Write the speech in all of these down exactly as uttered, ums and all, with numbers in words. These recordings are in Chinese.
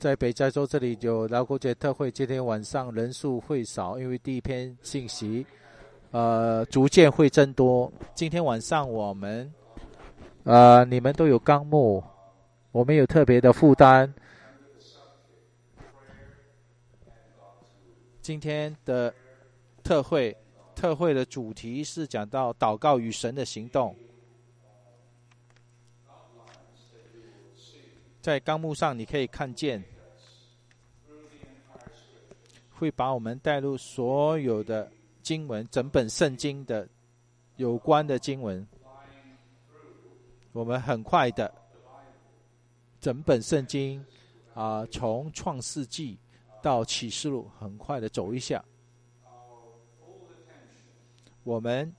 在北加州这里有劳工节特会，今天晚上人数会少，因为第一篇信息呃逐渐会增多。今天晚上我们呃你们都有纲目，我们有特别的负担。今天的特会特会的主题是讲到祷告与神的行动。在纲目上你可以看见，会把我们带入所有的经文，整本圣经的有关的经文。我们很快的整本圣经啊、呃，从创世纪到启示录很快的走一下。我们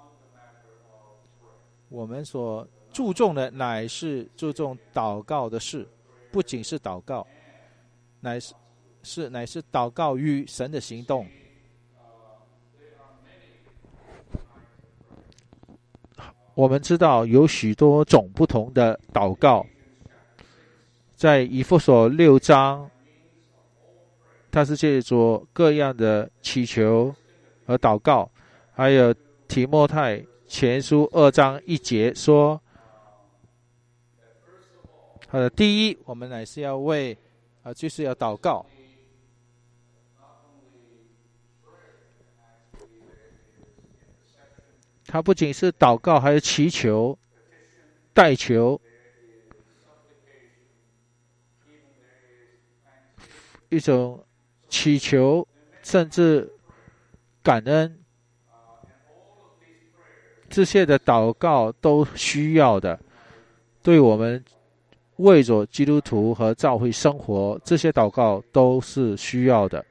我们所注重的乃是注重祷告的事，不仅是祷告，乃是是乃是祷告与神的行动。我们知道有许多种不同的祷告，在以弗所六章，它是借着各样的祈求和祷告，还有提摩太前书二章一节说，呃，第一，我们乃是要为，呃，就是要祷告。它不仅是祷告，还有祈求、代求，一种祈求，甚至感恩，这些的祷告都需要的。对我们为着基督徒和教会生活，这些祷告都是需要的。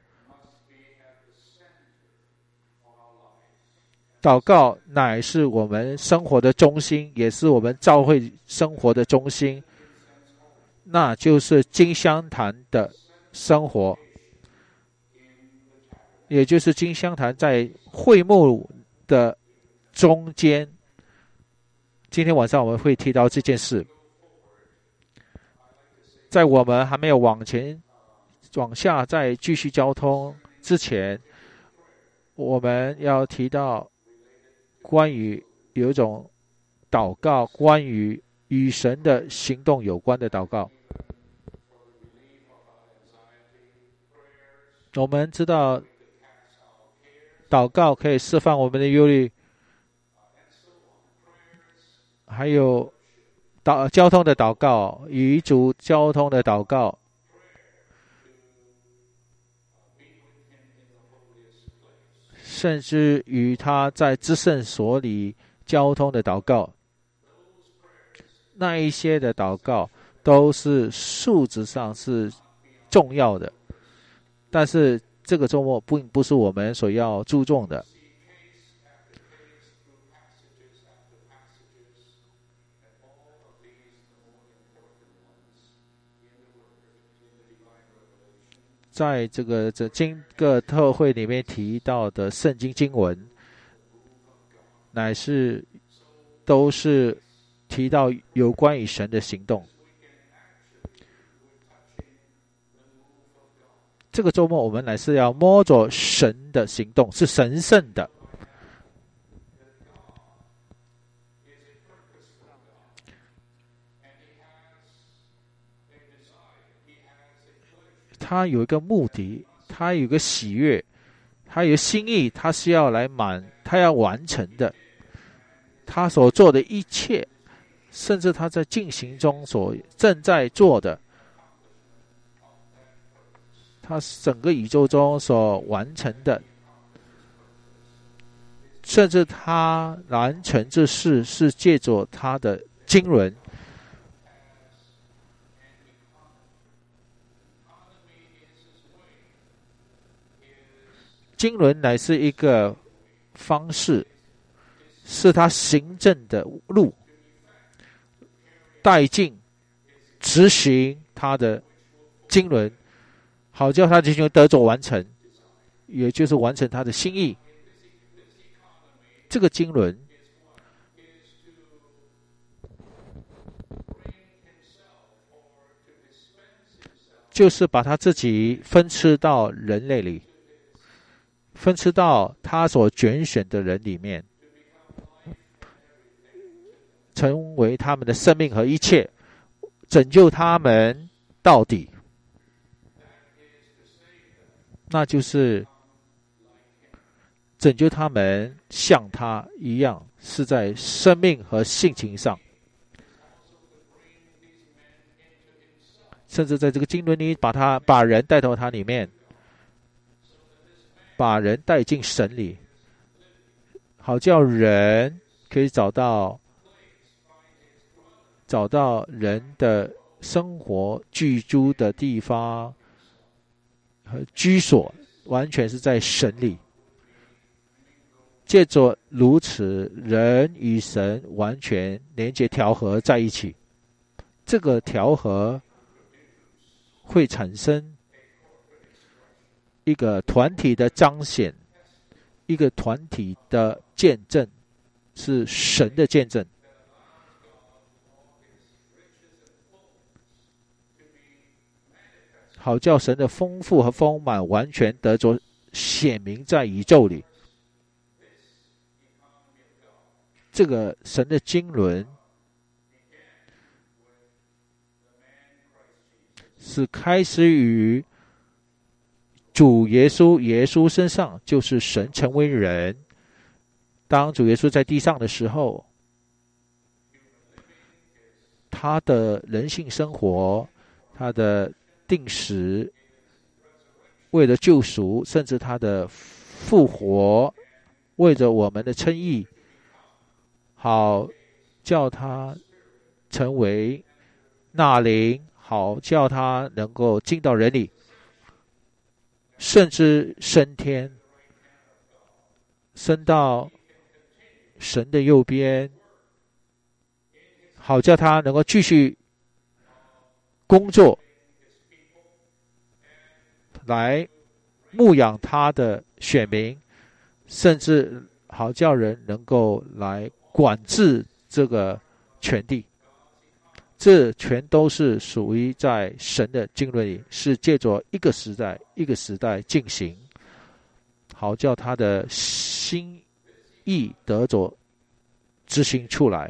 祷告乃是我们生活的中心，也是我们教会生活的中心，那就是金香坛的生活，也就是金香坛在会幕的中间。今天晚上我们会提到这件事。在我们还没有往前往下再继续交通之前，我们要提到关于有一种祷告，关于与神的行动有关的祷告。我们知道祷告可以释放我们的忧虑，还有祷交通的祷告，与主交通的祷告，甚至与他在至圣所里交通的祷告，那一些的祷告都是数值上是重要的，但是这个周末并不是我们所要注重的。在这个这经个特会里面提到的圣经经文，乃是都是提到有关于神的行动。这个周末我们乃是要摸着神的行动，是神圣的。他有一个目的，他有一个喜悦，他有心意，他是要来满，他要完成的。他所做的一切，甚至他在进行中所正在做的，他整个宇宙中所完成的，甚至他完成这事是借着他的经纶。经纶乃是一个方式，是他行政的路，带进执行他的经纶，好叫他进行得着完成，也就是完成他的心意。这个经纶就是把他自己分赐到人类里，分赐到他所拣选的人里面，成为他们的生命和一切，拯救他们到底。那就是拯救他们像他一样，是在生命和性情上，甚至在这个经纶里把他把人带到他里面，把人带进神里，好叫人可以找到找到人的生活居住的地方和居所，完全是在神里。借着如此，人与神完全连接调和在一起，这个调和会产生一个团体的彰显，一个团体的见证，是神的见证。好叫神的丰富和丰满完全得着显明在宇宙里。这个神的经纶是开始于主耶稣，耶稣身上，就是神成为人。当主耶稣在地上的时候，他的人性生活，他的定死，为了救赎，甚至他的复活，为着我们的称义，好叫他成为那灵，好叫他能够进到人里，甚至升天，升到神的右边，好叫他能够继续工作，来牧养他的选民，甚至好叫人能够来管制这个权地。这全都是属于在神的经纶里，是借着一个时代一个时代进行，好叫他的心意得着执行出来。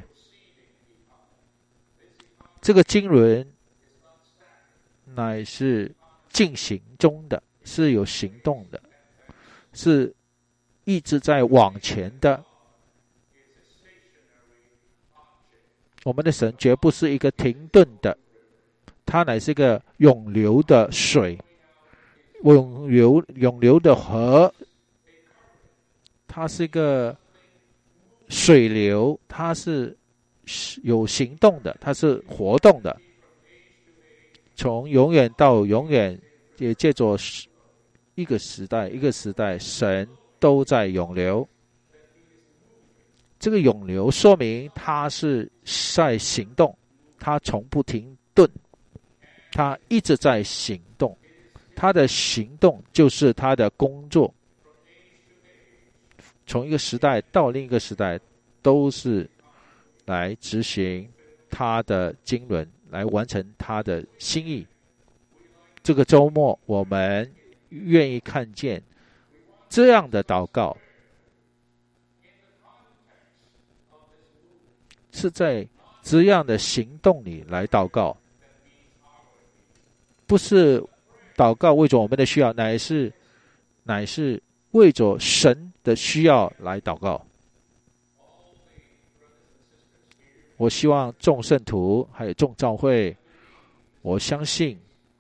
这个经纶乃是进行中的，是有行动的，是一直在往前的。我们的神绝不是一个停顿的，它乃是一个涌流的水，涌流涌流的河，它是一个水流，它是有行动的，它是活动的，从永远到永远，也借着一个时代一个时代，神都在涌流。这个涌流说明它是在行动，它从不停顿，它一直在行动，它的行动就是它的工作。从一个时代到另一个时代，都是来执行它的经纶，来完成它的心意。这个周末我们愿意看见这样的祷告，是在这样的行动里来祷告，不是祷告为着我们的需要，乃是乃是为着神的需要来祷告。我希望众圣徒还有众教会，我相信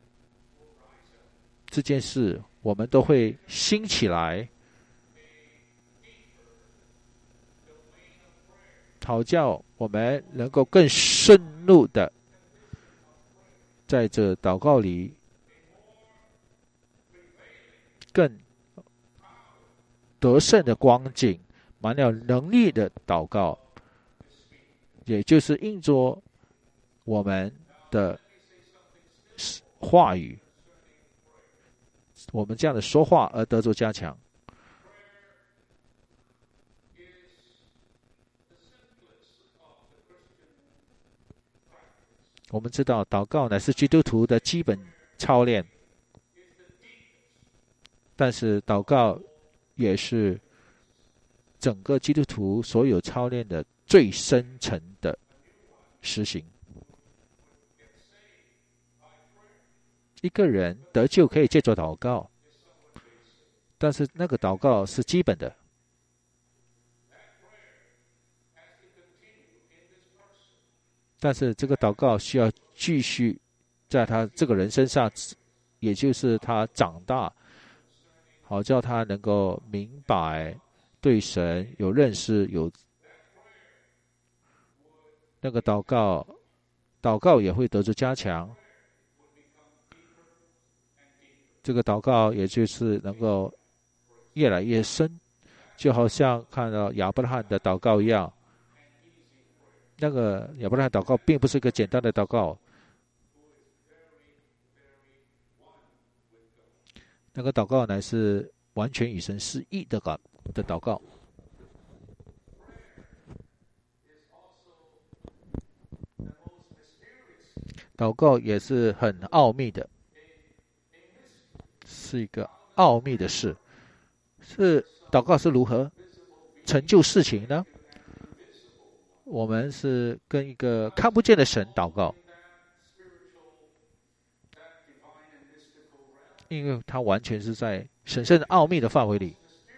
这件事我们都会兴起来，好叫我们能够更深入的在这祷告里，更得胜的光景，满了能力的祷告，也就是因着我们的话语，我们这样的说话而得着加强。我们知道祷告乃是基督徒的基本操练，但是祷告也是整个基督徒所有操练的最深层的实行。一个人得救可以借着祷告，但是那个祷告是基本的，但是这个祷告需要继续在他这个人身上，也就是他长大，好叫他能够明白对神有认识，有那个祷告，祷告也会得着加强。这个祷告也就是能够越来越深，就好像看到亚伯拉罕的祷告一样。那个亚伯拉罕祷告并不是一个简单的祷告，那个祷告乃是完全与神是一的的祷告。祷告也是很奥秘的，是一个奥秘的事。是祷告是如何成就事情呢？我们是跟一个看不见的神祷告，因为它完全是在神圣奥秘的范围里，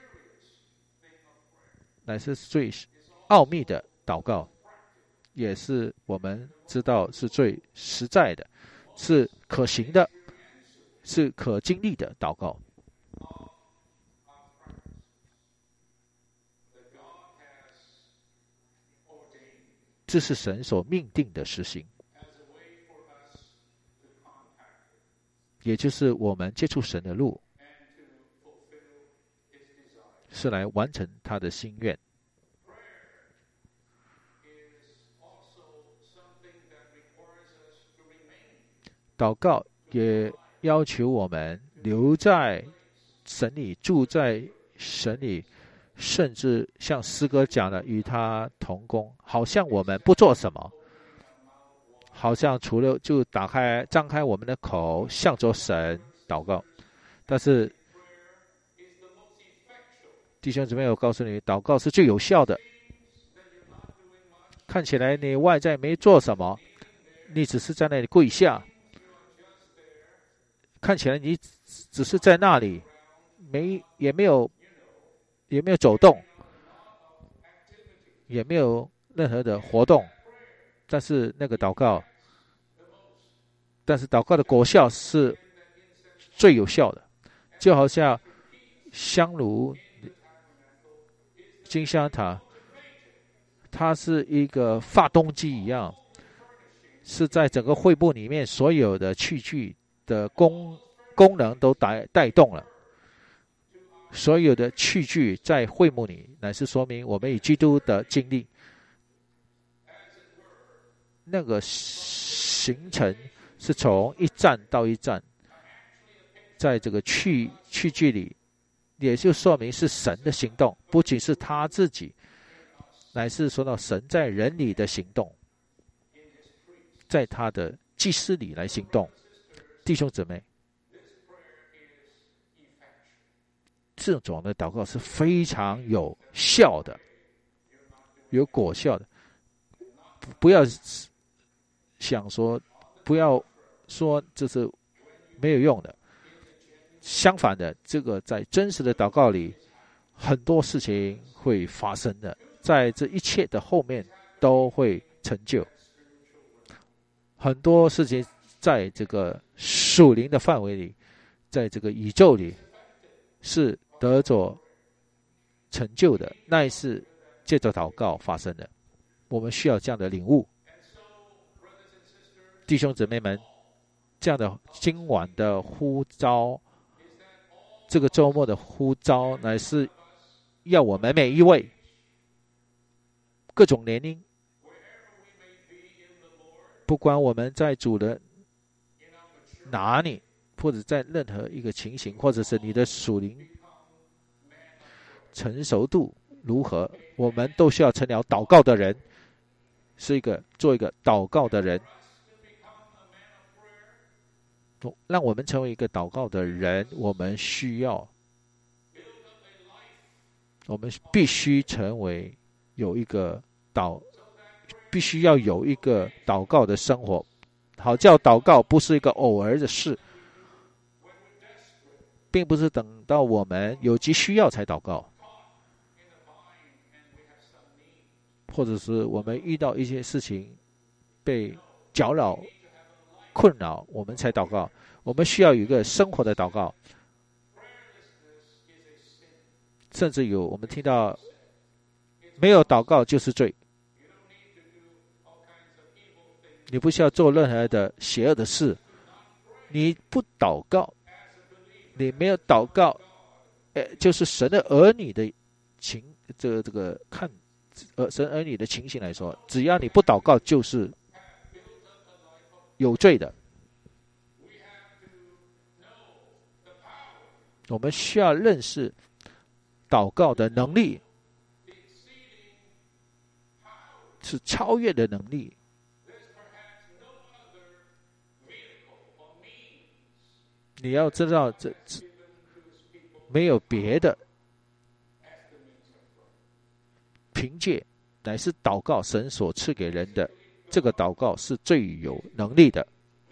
乃是最奥秘的祷告，也是我们知道是最实在的，是可行的，是可经历的祷告。这是神所命定的实行，也就是我们接触神的路，是来完成他的心愿。祷告也要求我们留在神里，住在神里，甚至像诗歌讲的，与他同工，好像我们不做什么，好像除了就打开张开我们的口，向着神祷告。但是弟兄姊妹，我告诉你，祷告是最有效的。看起来你外在没做什么，你只是在那里跪下，看起来你只是在那里，没也没有也没有走动，也没有任何的活动，但是那个祷告，但是祷告的果效是最有效的，就好像香炉、金香塔，它是一个发动机一样，是在整个会幕里面所有的器具的功功能都带带动了。所有的器具在会幕里，乃是说明我们与基督的经历。那个行程是从一站到一站，在这个器器具里，也就说明是神的行动，不仅是他自己，乃是说到神在人里的行动，在他的祭司里来行动。弟兄姊妹，这种的祷告是非常有效的，有果效的。不要想说，不要说这是没有用的。相反的，这个在真实的祷告里，很多事情会发生的，在这一切的后面都会成就。很多事情在这个属灵的范围里，在这个宇宙里是得着成就的，那也是借着祷告发生的。我们需要这样的领悟。弟兄姊妹们，这样的今晚的呼召，这个周末的呼召，乃是要我们每一位各种年龄，不管我们在主的哪里，或者在任何一个情形，或者是你的属灵成熟度如何，我们都需要成了祷告的人，是一个做一个祷告的人。 让我们成为一个祷告的人，我们需要，我们必须成为有一个祷，必须要有一个祷告的生活，好叫祷告不是一个偶尔的事，并不是等到我们有急需要才祷告，或者是我们遇到一些事情被搅扰、困扰，我们才祷告。我们需要有一个生活的祷告。甚至有我们听到没有祷告就是罪，你不需要做任何的邪恶的事，你不祷告，你没有祷告，呃，就是神的儿女的情，这个这个看，呃，神儿女的情形来说，只要你不祷告，就是有罪的。我们需要认识祷告的能力，是超越的能力。你要知道，这没有别的凭借，乃是祷告神所赐给人的。这个祷告是最有能力的。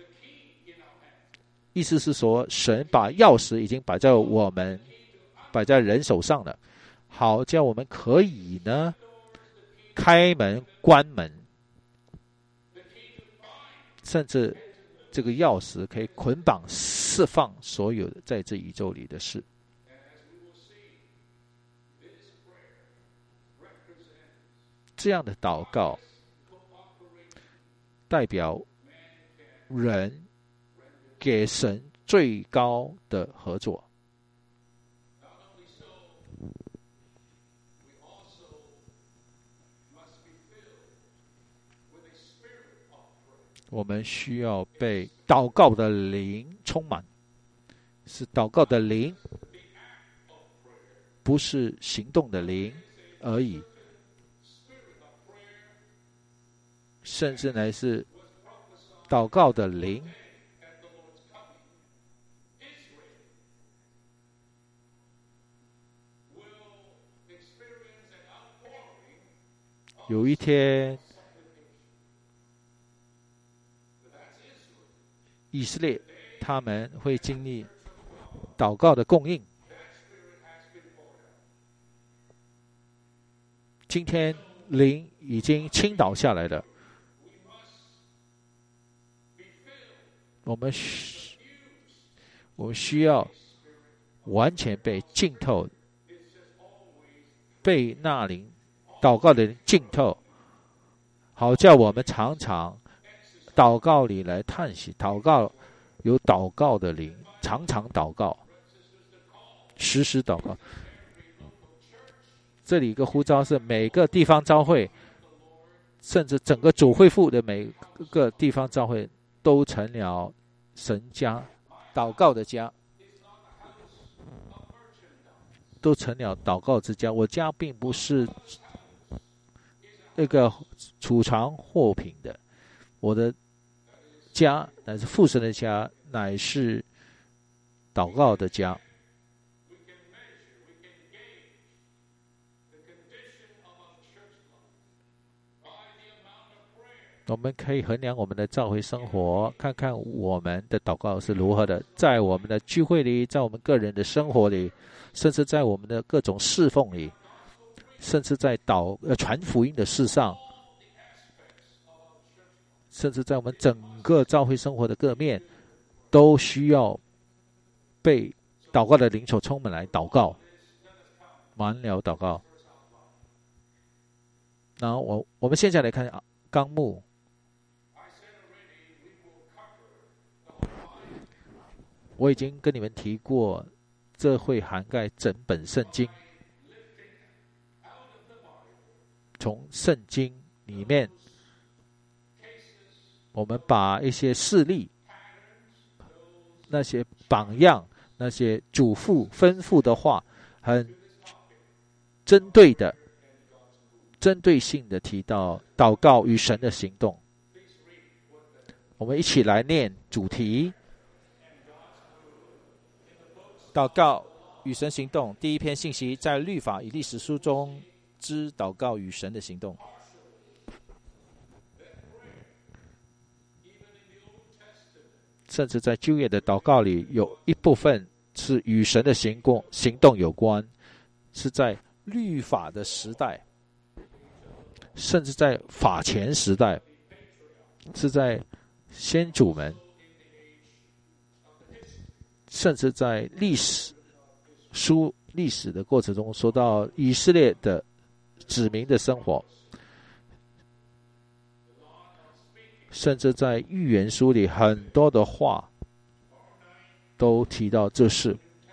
意思是说，神把钥匙已经摆在我们，摆在人手上了，好叫我们可以呢开门、关门，甚至这个钥匙可以捆绑、释放所有的在这宇宙里的事。这样的祷告代表人给神最高的合作。我们需要被祷告的灵充满，是祷告的灵，不是行动的灵而已，甚至乃是祷告的灵。有一天，以色列他们会经历祷告的供应。今天灵已经倾倒下来了，我们需我们需要完全被浸透，被那灵祷告的灵浸透，好叫我们常常祷告里来叹息，祷告有祷告的灵，常常祷告，时时祷告。这里一个呼召是每个地方教会，甚至整个主会父的每个地方教会都成了神家，祷告的家，都成了祷告之家。我家并不是那个储藏货品的，我的家乃是父神的家，乃是祷告的家。我们可以衡量我们的教会生活，看看我们的祷告是如何的，在我们的聚会里，在我们个人的生活里，甚至在我们的各种侍奉里，甚至在祷呃传福音的事上，甚至在我们整个教会生活的各面，都需要被祷告的灵所充满来祷告，满了祷告。然后我我们现在来看纲目。我已经跟你们提过，这会涵盖整本圣经，从圣经里面，我们把一些事例、那些榜样、那些嘱咐吩咐的话，很针对的、针对性的提到祷告与神的行动。我们一起来念主题。 祷告与神行动，第一篇信息在律法与历史书中之祷告与神的行动。甚至在旧约的祷告里，有一部分是与神的行动行动有关，是在律法的时代，甚至在法前时代，是在先祖们，甚至在历史书历史的过程中，说到以色列的子民的生活，甚至在预言书里很多的话都提到这事。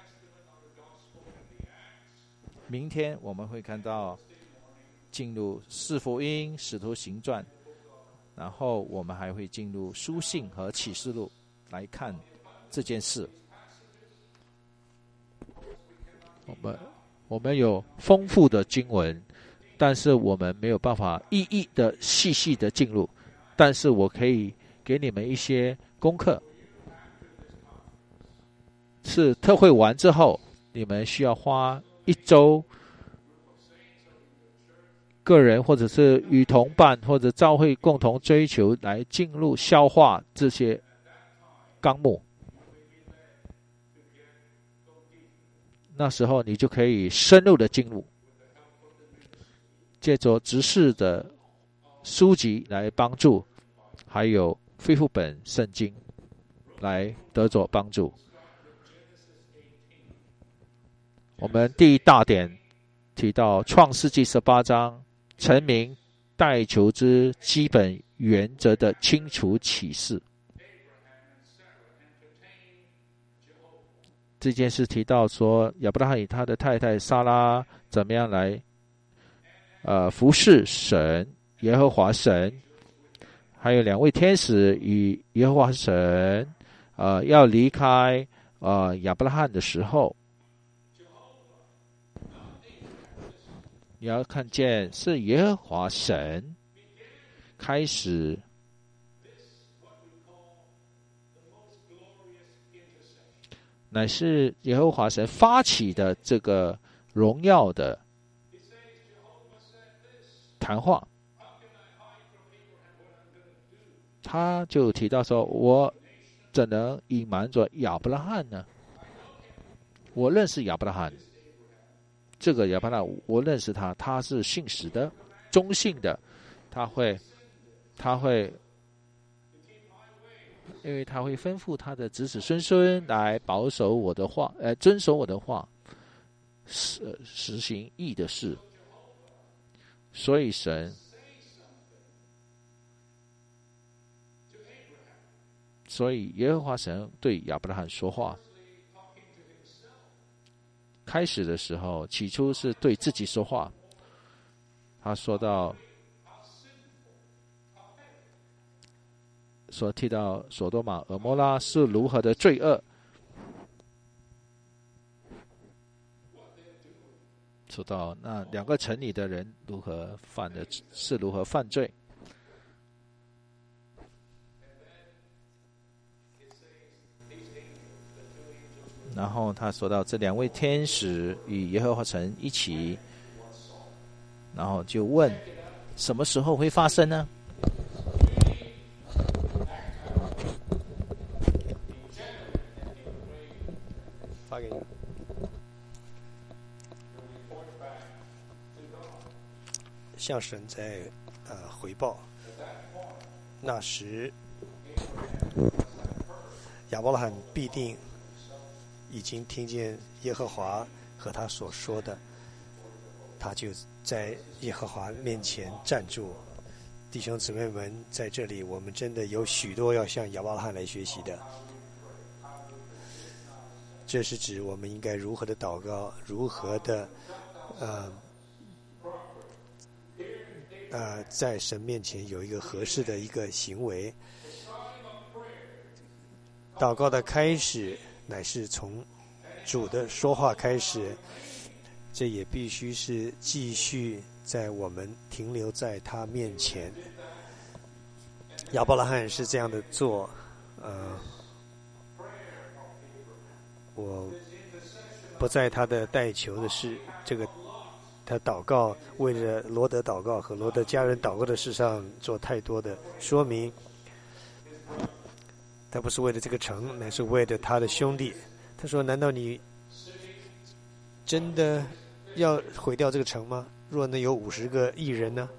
明天我们会看到进入四福音、使徒行传，然后我们还会进入书信和启示录来看这件事。我们我们有丰富的经文，但是我们没有办法一一的细细的进入，但是我可以给你们一些功课，是特会完之后，你们需要花一周，个人或者是与同伴或者教会共同追求来进入消化这些纲目。那时候你就可以深入的进入，借着执事的书籍来帮助，还有恢复本圣经来得着帮助。我们第一大点提到创世纪十八章，陈明代求之基本原则的清楚启示。这件事提到说，亚伯拉罕与他的太太撒拉怎么样来呃服侍神耶和华神，还有两位天使与耶和华神呃要离开呃亚伯拉罕的时候，你要看见是耶和华神开始乃是耶和华神发起的这个荣耀的谈话。他就提到说，我怎能隐瞒着亚伯拉罕呢？我认识亚伯拉罕，这个亚伯拉罕我认识他，他是信实的、忠信的，他会他会因为他会吩咐他的子子孙孙来保守我的话，呃，遵守我的话，实实行义的事。所以神，所以耶和华神对亚伯拉罕说话。开始的时候，起初是对自己说话。他说到。所提到索多玛、蛾摩拉是如何的罪恶，说到那两个城里的人如何犯的，是如何犯罪。然后他说到这两位天使与耶和华神一起，然后就问什么时候会发生呢？ 发给你。向神在呃回报，那时亚伯拉罕必定已经听见耶和华和他所说的，他就在耶和华面前站住。弟兄姊妹们，在这里我们真的有许多要向亚伯拉罕来学习的。这是指我们应该如何的祷告，如何的呃呃在神面前有一个合适的一个行为。祷告的开始乃是从主的说话开始，这也必须是继续在我们停留在他面前。亚伯拉罕是这样的做，呃我不在他的代求的事，这个他祷告为了罗德祷告和罗德家人祷告的事上做太多的说明。他不是为了这个城，乃是为了他的兄弟。他说：“难道你真的要毁掉这个城吗？若能有五十个义人呢？”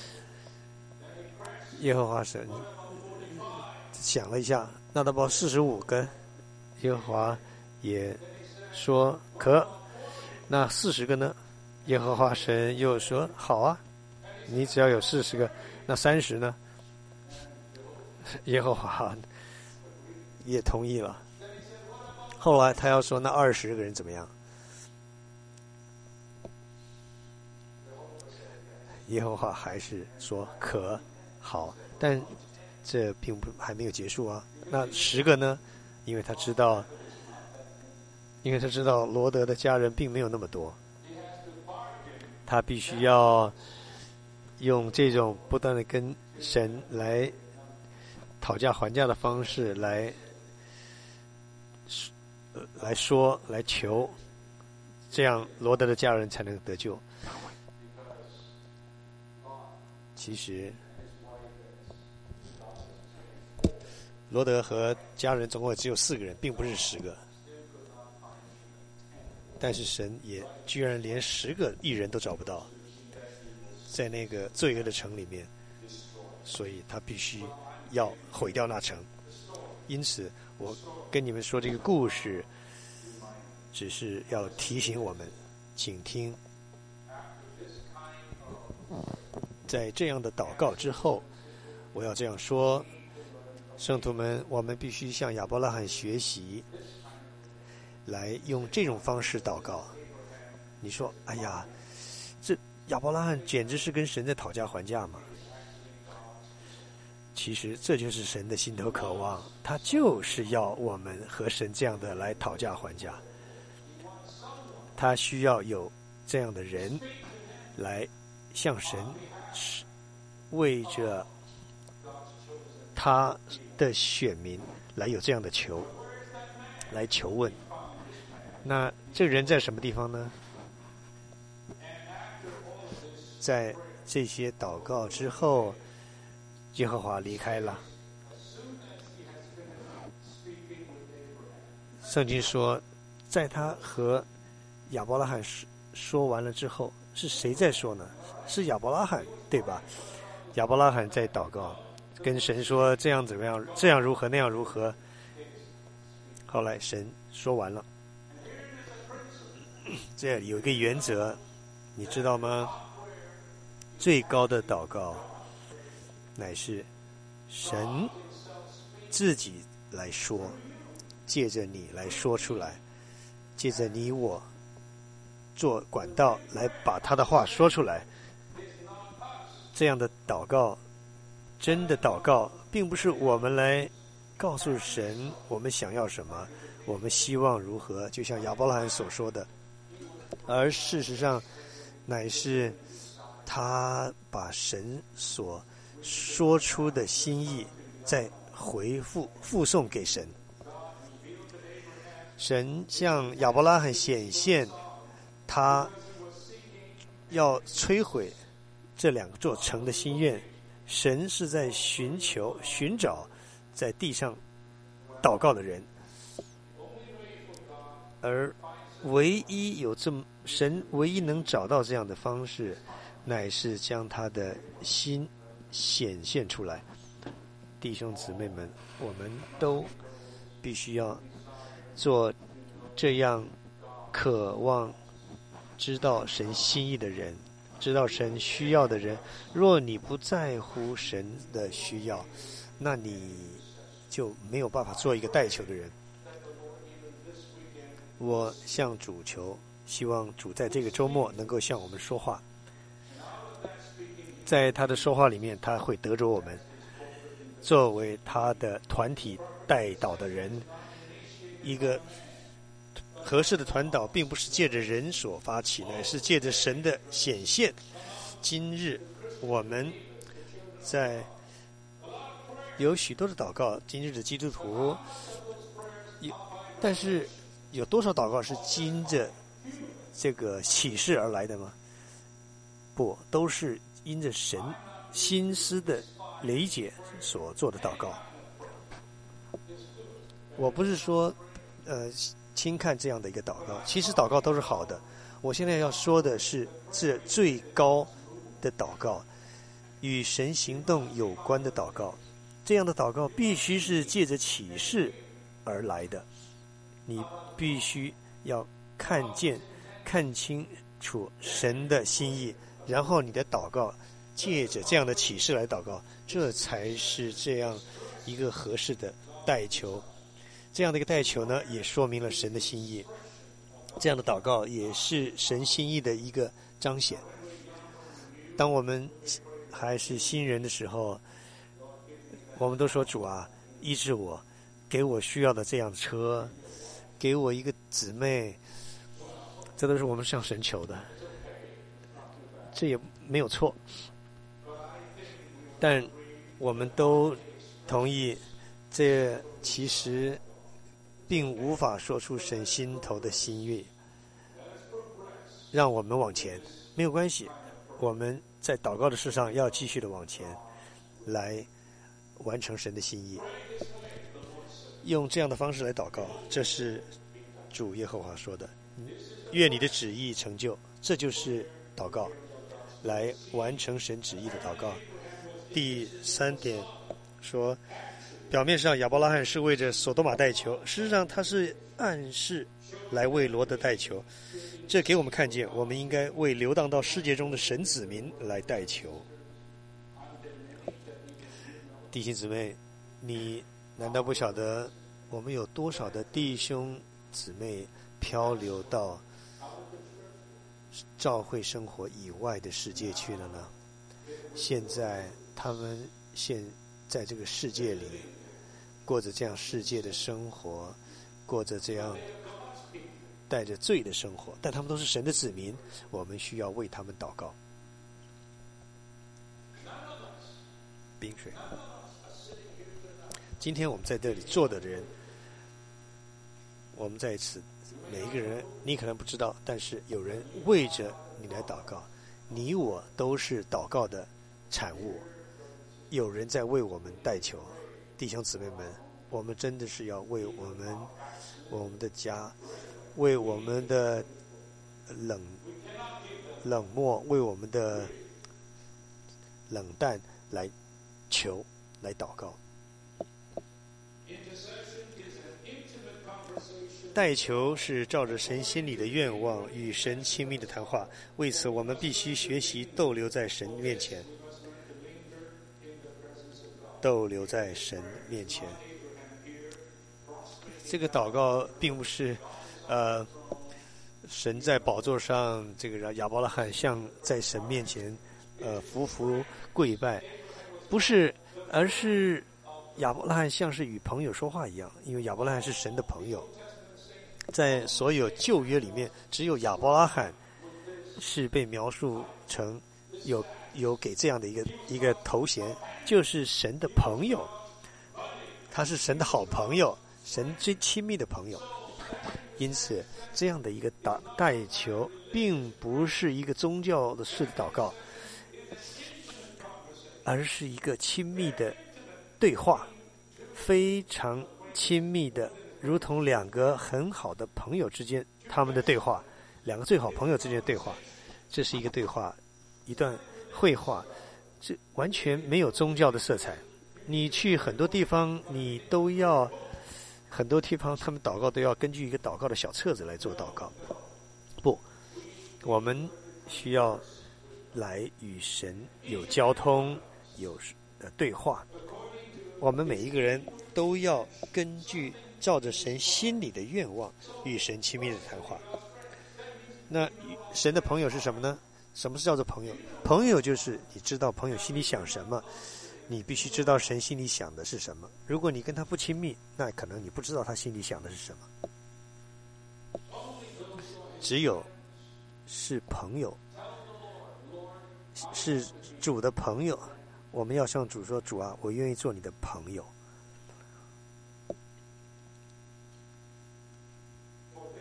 耶和华神想了一下，那他报四十五个，耶和华也说可。那四十个呢？耶和华神又说好啊，你只要有四十个。那三十呢？耶和华也同意了。后来他要说那二十个人怎么样？耶和华还是说可好，但这并不还没有结束啊。那十个呢？因为他知道，因为他知道罗德的家人并没有那么多，他必须要用这种不断的跟神来讨价还价的方式来来说来求，这样罗德的家人才能得救。其实罗德和家人总共只有四个人，并不是十个，但是神也居然连十个义人都找不到，在那个罪恶的城里面，所以他必须要毁掉那城。因此我跟你们说这个故事，只是要提醒我们，请听，在这样的祷告之后，我要这样说，圣徒们，我们必须向亚伯拉罕学习，来用这种方式祷告。你说，哎呀，这亚伯拉罕简直是跟神在讨价还价嘛？其实这就是神的心头渴望，他就是要我们和神这样的来讨价还价。他需要有这样的人来向神为着他的选民来有这样的求，来求问。那这个人在什么地方呢？在这些祷告之后，耶和华离开了。圣经说，在他和亚伯拉罕说完了之后，是谁在说呢？是亚伯拉罕，对吧？亚伯拉罕在祷告，跟神说这样怎么样，这样如何，那样如何。后来神说完了。这里有一个原则，你知道吗？最高的祷告乃是神自己来说，借着你来说出来，借着你我做管道来把他的话说出来。这样的祷告，真的祷告，并不是我们来告诉神我们想要什么，我们希望如何，就像亚伯拉罕所说的，而事实上乃是他把神所说出的心意再回复附送给神。神向亚伯拉罕显现，他要摧毁这两座城的心愿。神是在寻求寻找在地上祷告的人，而唯一有这么神唯一能找到这样的方式，乃是将他的心显现出来。弟兄姊妹们，我们都必须要做这样渴望知道神心意的人，知道神需要的人。若你不在乎神的需要，那你就没有办法做一个代求的人。我向主求，希望主在这个周末能够向我们说话。在他的说话里面，他会得着我们作为他的团体带导的人。一个合适的团导并不是借着人所发起，乃是借着神的显现。今日我们在有许多的祷告，今日的基督徒，但是有多少祷告是经着这个启示而来的吗？不，都是因着神心思的理解所做的祷告。我不是说呃轻看这样的一个祷告，其实祷告都是好的。我现在要说的是这最高的祷告，与神行动有关的祷告。这样的祷告必须是借着启示而来的，你必须要看见看清楚神的心意，然后你的祷告借着这样的启示来祷告，这才是这样一个合适的代求。这样的一个代求呢，也说明了神的心意，这样的祷告也是神心意的一个彰显。当我们还是新人的时候，我们都说主啊，医治我，给我需要的这样的车，给我一个姊妹，这都是我们向神求的，这也没有错。但我们都同意，这其实并无法说出神心头的心意，让我们往前。没有关系，我们在祷告的事上要继续的往前，来完成神的心意。用这样的方式来祷告，这是主耶和华说的，愿你的旨意成就，这就是祷告，来完成神旨意的祷告。第三点说，表面上亚伯拉罕是为着所多玛代求，事实上他是暗示来为罗德代求，这给我们看见我们应该为流荡到世界中的神子民来代求。弟兄姊妹，你难道不晓得我们有多少的弟兄姊妹漂流到教会生活以外的世界去了呢？现在他们现在这个世界里过着这样世界的生活，过着这样带着罪的生活，但他们都是神的子民，我们需要为他们祷告。冰水。今天我们在这里坐的人，我们在此每一个人，你可能不知道，但是有人为着你来祷告，你我都是祷告的产物，有人在为我们代求。弟兄姊妹们，我们真的是要为我们我们的家，为我们的冷冷漠，为我们的冷淡来求，来祷告。代求是照着神心里的愿望与神亲密的谈话，为此我们必须学习逗留在神面前，逗留在神面前。这个祷告并不是呃神在宝座上，这个亚伯拉罕向在神面前呃匍匐跪拜，不是，而是亚伯拉罕像是与朋友说话一样，因为亚伯拉罕是神的朋友。在所有旧约里面，只有亚伯拉罕是被描述成有有给这样的一个一个头衔，就是神的朋友，他是神的好朋友，神最亲密的朋友。因此这样的一个祷代求并不是一个宗教的式的祷告，而是一个亲密的对话，非常亲密的，如同两个很好的朋友之间他们的对话，两个最好朋友之间的对话，这是一个对话，一段绘画，这完全没有宗教的色彩。你去很多地方，你都要很多地方他们祷告都要根据一个祷告的小册子来做祷告，不，我们需要来与神有交通，有呃对话。我们每一个人都要根据照着神心里的愿望与神亲密的谈话。那神的朋友是什么呢？什么是叫做朋友？朋友就是你知道朋友心里想什么，你必须知道神心里想的是什么。如果你跟他不亲密，那可能你不知道他心里想的是什么。只有是朋友，是主的朋友，我们要向主说，主啊，我愿意做你的朋友。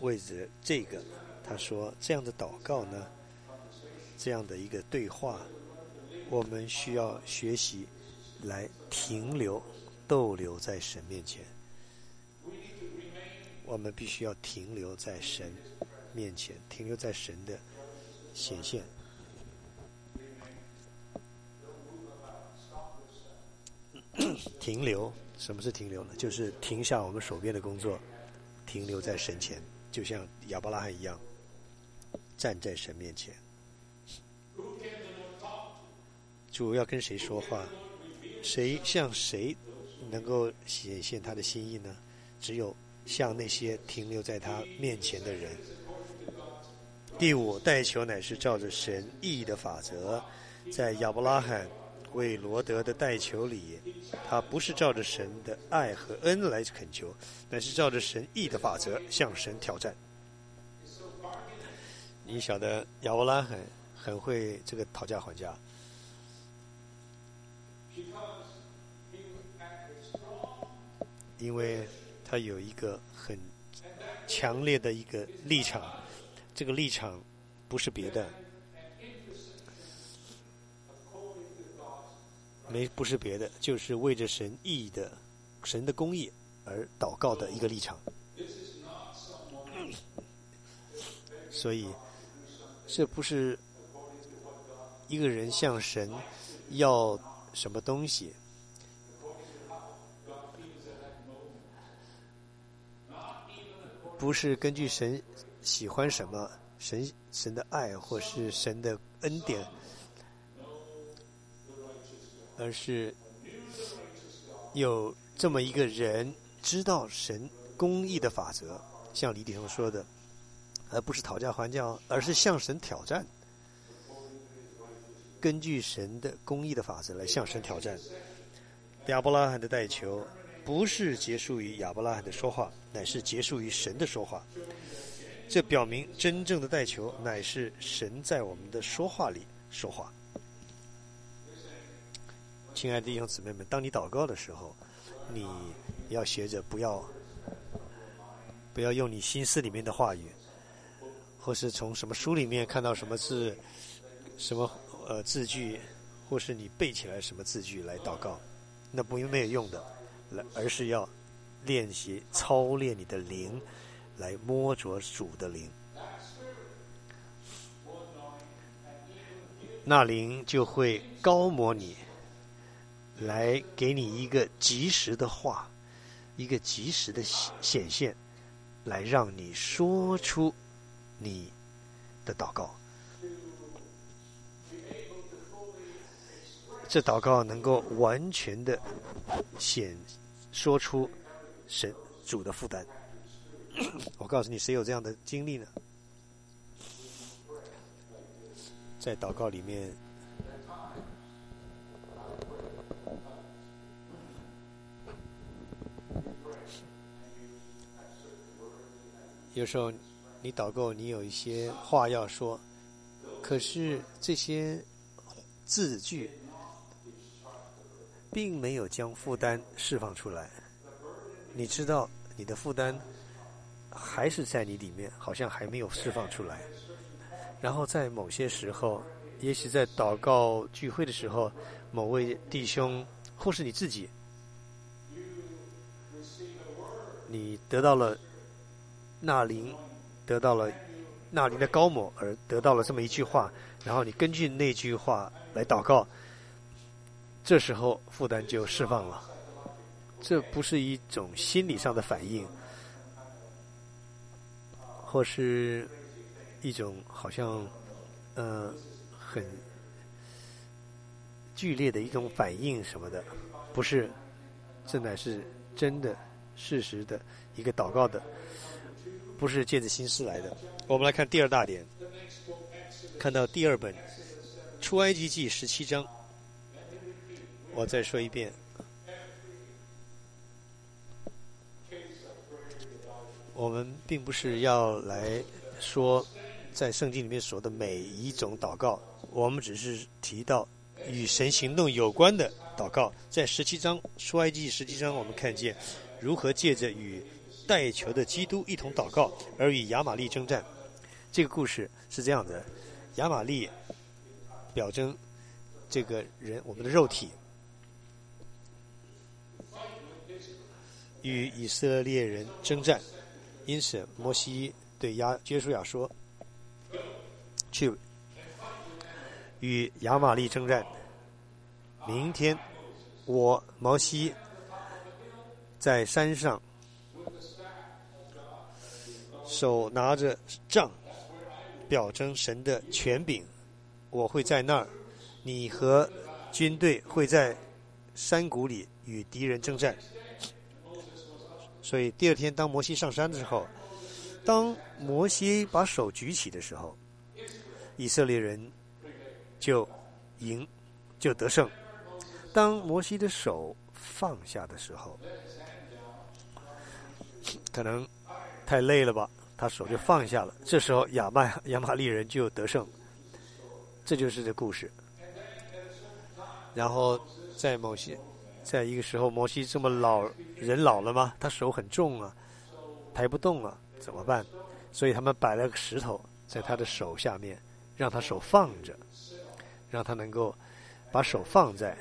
为着这个，他说这样的祷告呢，这样的一个对话，我们需要学习来停留逗留在神面前，我们必须要停留在神面前，停留在神的显现。停留，什么是停留呢？就是停下我们手边的工作，停留在神前，就像亚伯拉罕一样，站在神面前。主要跟谁说话？谁向谁能够显现他的心意呢？只有向那些停留在他面前的人。第五，代求乃是照着神意的法则，在亚伯拉罕为罗德的代求里，他不是照着神的爱和恩来恳求，乃是照着神意的法则向神挑战。你晓得亚伯拉罕很会这个讨价还价，因为他有一个很强烈的一个立场，这个立场不是别的，没不是别的，就是为着神义的神的公义而祷告的一个立场。所以这不是一个人向神要什么东西，不是根据神喜欢什么，神神的爱或是神的恩典，而是有这么一个人知道神公义的法则，像李弟兄说的，而不是讨价还价，而是向神挑战，根据神的公义的法则来向神挑战。亚伯拉罕的代求不是结束于亚伯拉罕的说话，乃是结束于神的说话。这表明真正的代求乃是神在我们的说话里说话。亲爱的弟兄姊妹们，当你祷告的时候，你要学着不要不要用你心思里面的话语，或是从什么书里面看到什么字什么呃字句，或是你背起来什么字句来祷告，那不没有用的，而是要练习操练你的灵，来摸着主的灵，那灵就会高摩你，来给你一个及时的话，一个及时的显现，来让你说出你的祷告。这祷告能够完全的显说出神主的负担。我告诉你，谁有这样的经历呢？在祷告里面，有时候你祷告，你有一些话要说，可是这些字句并没有将负担释放出来。你知道你的负担还是在你里面，好像还没有释放出来。然后在某些时候，也许在祷告聚会的时候，某位弟兄或是你自己，你得到了那灵，得到了那灵的高抹，而得到了这么一句话，然后你根据那句话来祷告，这时候负担就释放了。这不是一种心理上的反应，或是一种好像呃很剧烈的一种反应什么的，不是，这乃是真的事实的一个祷告的，不是借着心思来的。我们来看第二大点，看到第二本出埃及记十七章，我再说一遍，我们并不是要来说在圣经里面说的每一种祷告，我们只是提到与神行动有关的祷告。在十七章出埃及十七章，我们看见如何借着与带球的基督一同祷告，而与亚玛力征战。这个故事是这样的：亚玛力表征这个人，我们的肉体，与以色列人征战。因此，摩西对亚约书亚说：“去与亚玛力征战。明天，我摩西在山上，手拿着杖，表征神的权柄。我会在那儿，你和军队会在山谷里与敌人征战。”所以第二天当摩西上山的时候，当摩西把手举起的时候，以色列人就赢，就得胜。当摩西的手放下的时候，可能太累了吧，他手就放下了，这时候亚曼亚玛力人就得胜。这就是这故事。然后在某些在一个时候，摩西这么老人老了嘛，他手很重啊，抬不动啊，怎么办？所以他们摆了个石头在他的手下面，让他手放着，让他能够把手放在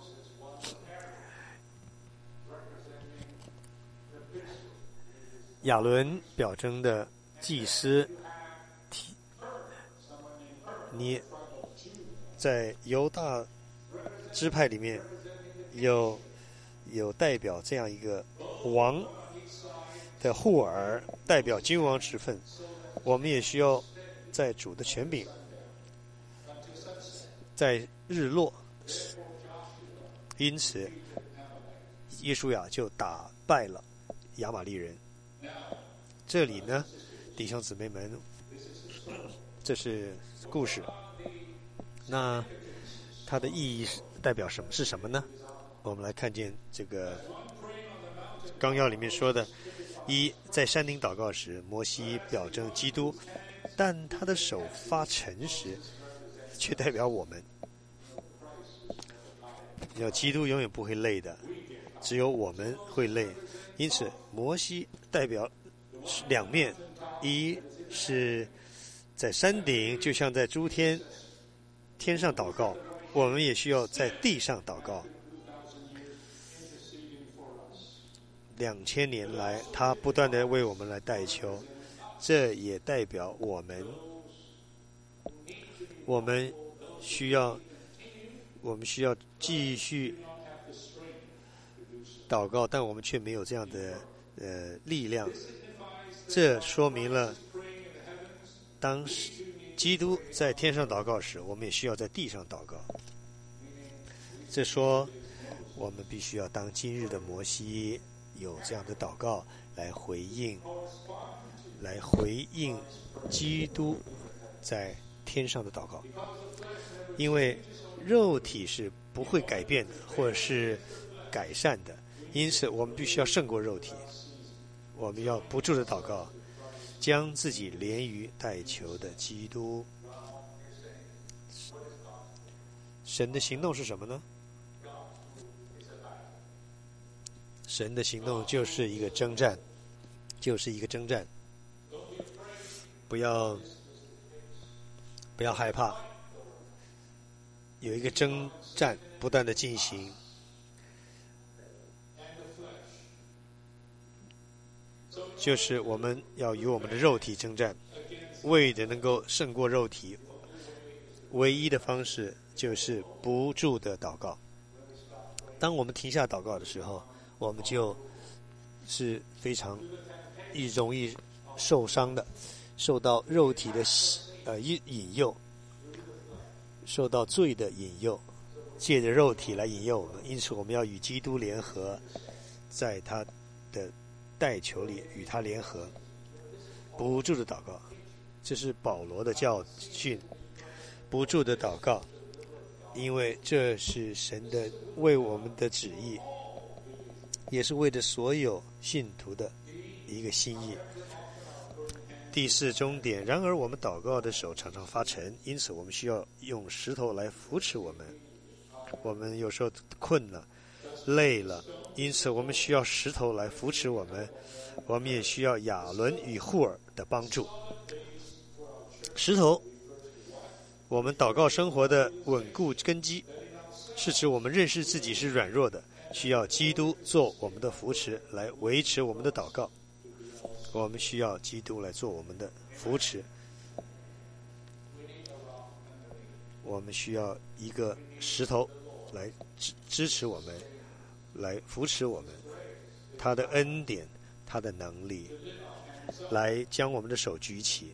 亚伦表征的祭司。你在犹大支派里面有有代表这样一个王的护耳，代表君王之分。我们也需要在主的权柄，在日落。因此约书亚就打败了亚玛力人。这里呢，弟兄姊妹们，这是故事。那它的意义是代表什么？是什么呢？我们来看见这个纲要里面说的：一，在山顶祷告时，摩西表征基督，但他的手发沉时，却代表我们。要基督永远不会累的，只有我们会累。因此，摩西代表两面：一是在山顶，就像在诸天天上祷告，我们也需要在地上祷告。两千年来，他不断的为我们来代求，这也代表我们，我们需要，我们需要继续祷告，但我们却没有这样的呃力量。这说明了，当基督在天上祷告时，我们也需要在地上祷告。这说，我们必须要当今日的摩西，有这样的祷告来回应，来回应基督在天上的祷告。因为肉体是不会改变的，或者是改善的，因此我们必须要胜过肉体。我们要不住的祷告，将自己连于代求的基督。神的行动是什么呢？神的行动就是一个征战，就是一个征战。不要不要害怕，有一个征战不断的进行。就是我们要与我们的肉体征战，为的能够胜过肉体，唯一的方式就是不住的祷告。当我们停下祷告的时候，我们就是非常容易受伤的，受到肉体的呃引诱，受到罪的引诱，借着肉体来引诱我们。因此我们要与基督联合，在他的代求里与他联合，不住的祷告。这是保罗的教训，不住的祷告，因为这是神的为我们的旨意，也是为着所有信徒的一个心意。第四终点，然而我们祷告的手常常发沉，因此我们需要用石头来扶持我们。我们有时候困了累了， 因此我们需要石头来扶持我们，我们也需要亚伦与户尔的帮助。石头，我们祷告生活的稳固根基，是指我们认识自己是软弱的，需要基督做我们的扶持来维持我们的祷告。我们需要基督来做我们的扶持，我们需要一个石头来支支持我们，来扶持我们，他的恩典，他的能力，来将我们的手举起。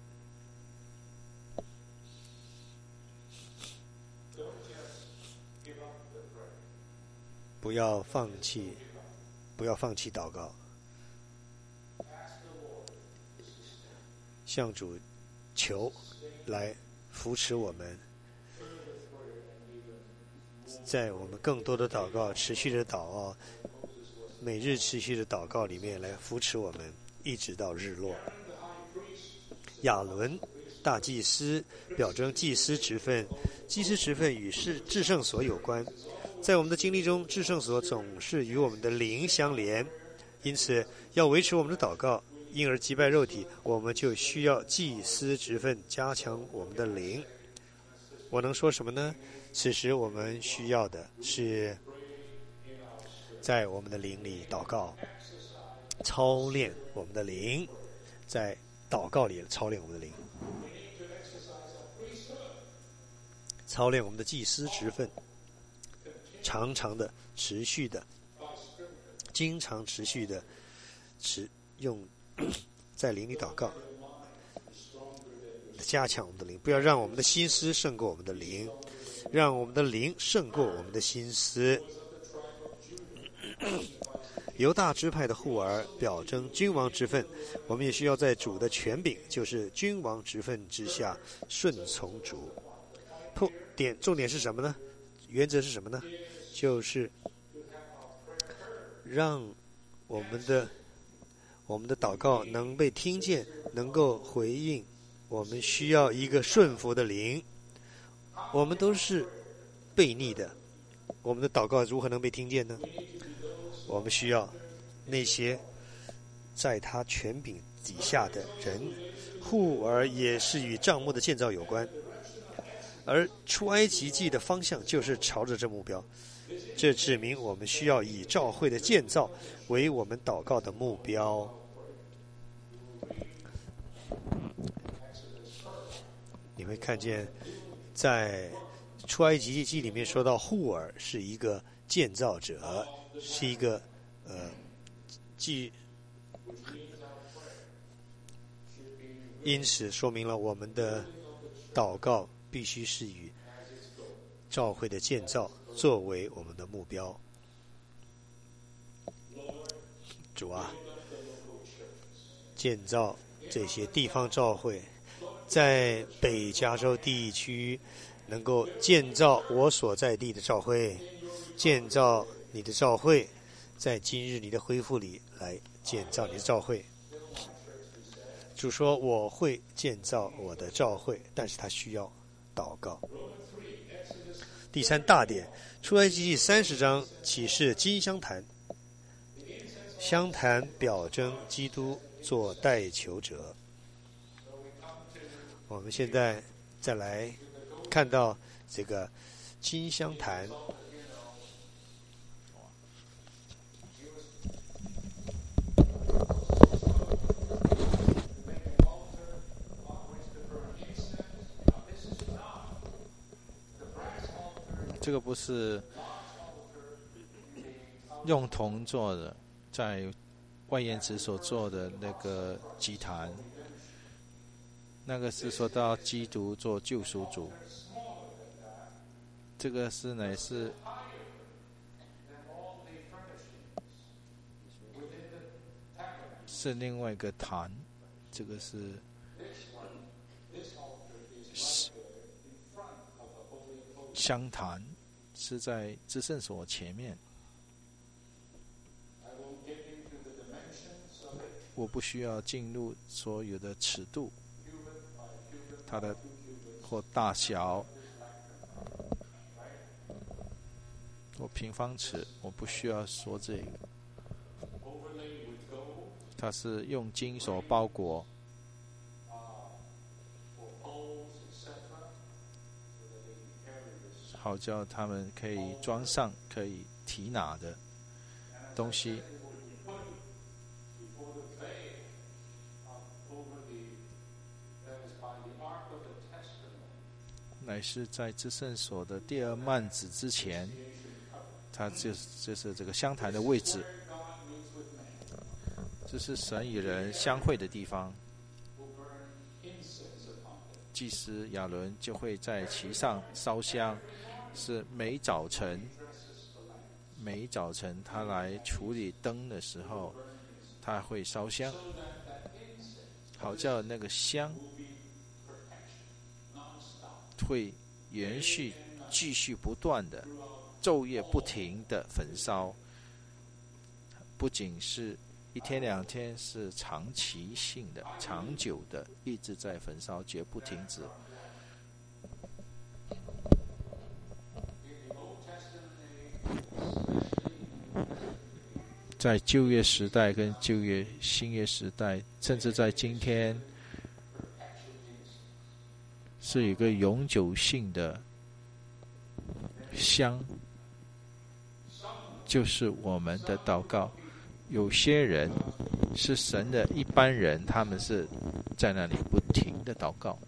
不要放弃，不要放弃祷告，向主求来扶持我们，在我们更多的祷告、持续的祷告、每日持续的祷告里面来扶持我们，一直到日落。亚伦大祭司表征祭司职分，祭司职分与是至圣所有关。在我们的经历中，至圣所总是与我们的灵相连，因此要维持我们的祷告，因而击败肉体，我们就需要祭司职分加强我们的灵。我能说什么呢？此时我们需要的是在我们的灵里祷告，操练我们的灵，在祷告里操练我们的灵，操练我们的祭司职分，常常的、持续的、经常持续的持用在灵里祷告，加强我们的灵，不要让我们的心思胜过我们的灵，让我们的灵胜过我们的心思。犹大支派的户尔表征君王之分，我们也需要在主的权柄，就是君王之分之下顺从主。点重点是什么呢？原则是什么呢？就是让我们的我们的祷告能被听见，能够回应。我们需要一个顺服的灵，我们都是悖逆的，我们的祷告如何能被听见呢？我们需要那些在他权柄底下的人。户尔也是与帐幕的建造有关，而出埃及记的方向就是朝着这目标，这指明我们需要以教会的建造为我们祷告的目标。你会看见在出埃及记里面说到户尔是一个建造者，是一个呃既因此说明了我们的祷告必须是以教会的建造作为我们的目标。主啊，建造这些地方教会，在北加州地区能够建造我所在地的教会，建造你的教会，在今日你的恢复里来建造你的教会。主说我会建造我的教会，但是他需要祷告。第三大点，出埃及记三十章启示金香坛，香坛表征基督做代求者。我们现在再来看到这个金香坛， 这个不是用铜做的，在外延池所做的那个祭坛，那个是说到基督做救赎主，这个是乃是是另外一个坛，这个是香坛，是在至圣所前面。我不需要进入所有的尺度，它的或大小，或平方尺，我不需要说这个。 它是用金所包裹，好叫他们可以装上可以提拿的东西。乃是在至圣所的第二幔子之前，它就是就是这个香坛的位置，这是神与人相会的地方。祭司亚伦就会在其上烧香，是每早晨每早晨他来处理灯的时候，他会烧香，好叫那个香会延续继续不断的昼夜不停的焚烧，不仅是一天两天，是长期性的长久的一直在焚烧，绝不停止。在旧约时代跟旧约新约时代，甚至在今天，是有一个永久性的香，就是我们的祷告。有些人是神的一般人，他们是在那里不停的祷告。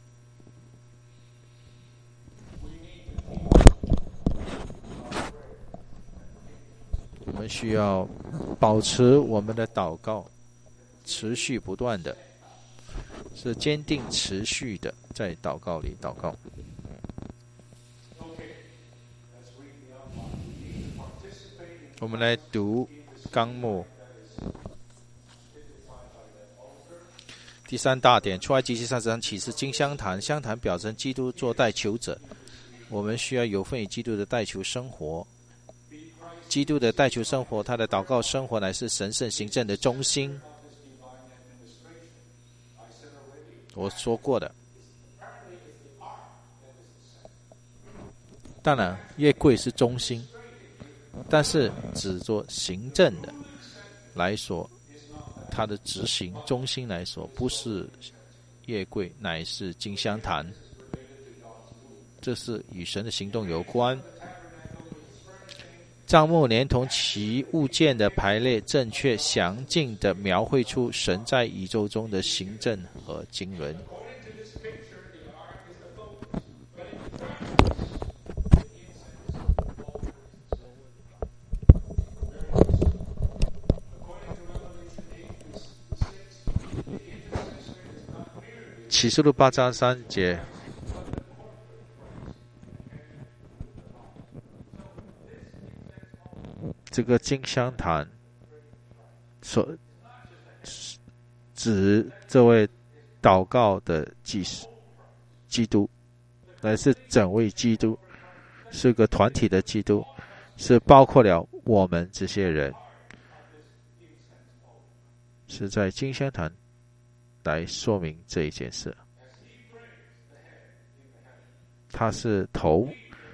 我们需要保持我们的祷告持续不断的，是坚定持续的在祷告里祷告。我们来读纲目第三大点，出埃及记三十章启示金香坛，香坛表征基督做代求者，我们需要有份于基督的代求生活。基督的代求生活，他的祷告生活乃是神圣行政的中心。我说过的，当然月柜是中心，但是只做行政的来说，它的执行中心来说，不是月柜，乃是金香坛，这是与神的行动有关。帐幕连同其物件的排列，正确详尽地描绘出神在宇宙中的行政和经纶。启示录八章三节，这个金香坛所指这位祷告的祭司基督，乃是整位基督，是个团体的基督，是包括了我们这些人，是在金香坛来说明这一件事。他是头，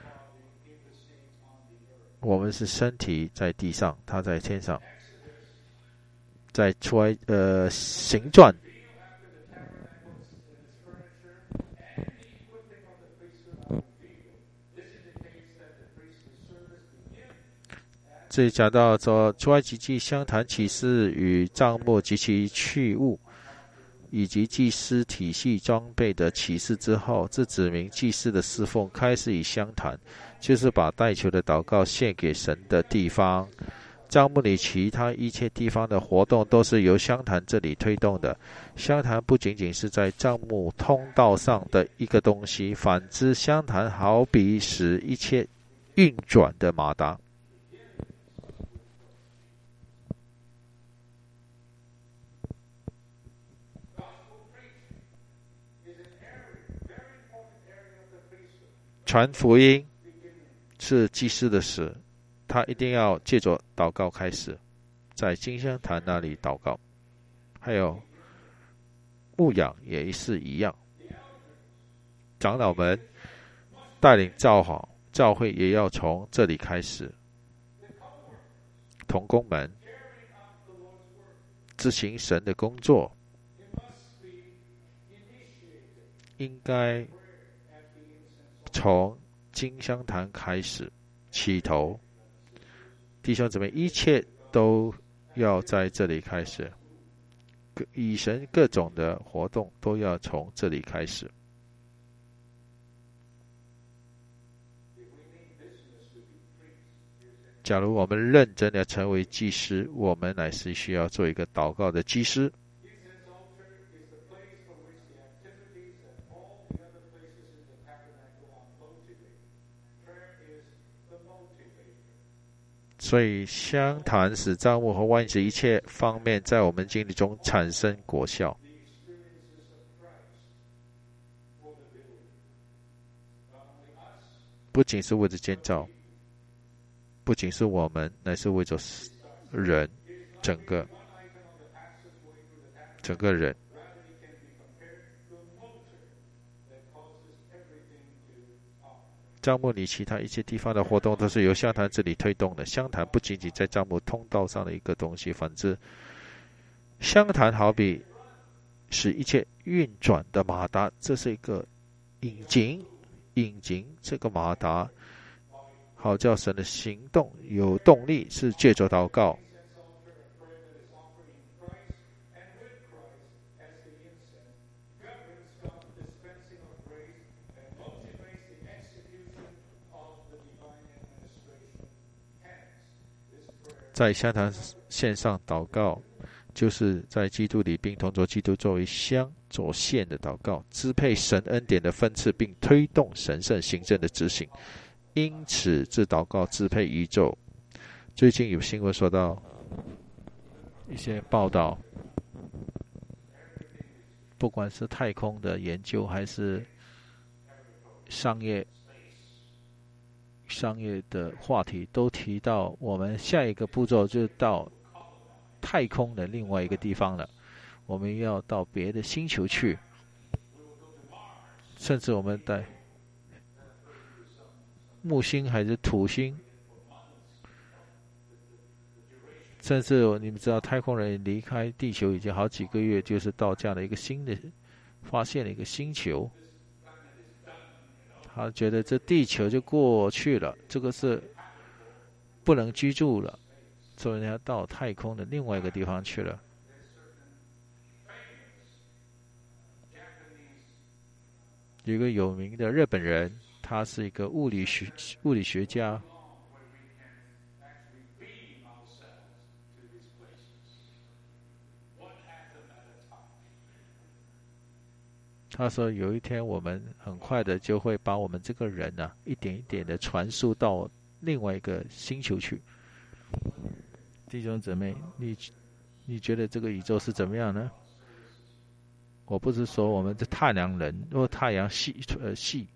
我们是身体在地上，他在天上。在出来呃行传这里讲到说，出埃及记香坛启示与帐幕及其器物，以及祭司体系装备的启示之后，这指明祭司的侍奉开始以香坛，就是把代求的祷告献给神的地方。帐幕里其他一切地方的活动都是由香坛这里推动的。香坛不仅仅是在帐幕通道上的一个东西，反之，香坛好比使一切运转的马达。传福音是祭司的事，他一定要借着祷告开始，在金香坛那里祷告。还有牧养也是一样，长老们带领教好教会也要从这里开始。同工们执行神的工作，应该从金香坛开始起头。弟兄姊妹，一切都要在这里开始，与神各种的活动都要从这里开始。假如我们认真的成为祭司，我们乃是需要做一个祷告的祭司。所以香坛使帐幕和万子一切方面在我们经历中产生果效。不仅是为着建造，不仅是我们，乃是为着人，整个整个人。帐幕里其他一些地方的活动都是由香坛这里推动的。香坛不仅仅在帐幕通道上的一个东西，反之，香坛好比使一切运转的马达，这是一个引擎，引擎这个马达，好叫神的行动有动力，是借着祷告。在香坛线上祷告，就是在基督里并同着基督作为香所献的祷告，支配神恩典的分赐，并推动神圣行政的执行。因此这祷告支配宇宙。最近有新闻说到一些报道，不管是太空的研究还是商业商业的话题，都提到我们下一个步骤就是到太空的另外一个地方了。我们要到别的星球去，甚至我们在木星还是土星，甚至你们知道太空人离开地球已经好几个月，就是到这样的一个新的发现了一个星球，他觉得这地球就过去了，这个是不能居住了，所以他到太空的另外一个地方去了。有一个有名的日本人，他是一个物理学物理学家，他说有一天我们很快的就会把我们这个人啊一点一点的传输到另外一个星球去。弟兄姊妹，你你觉得这个宇宙是怎么样呢？我不是说我们是太阳人或太阳系呃系。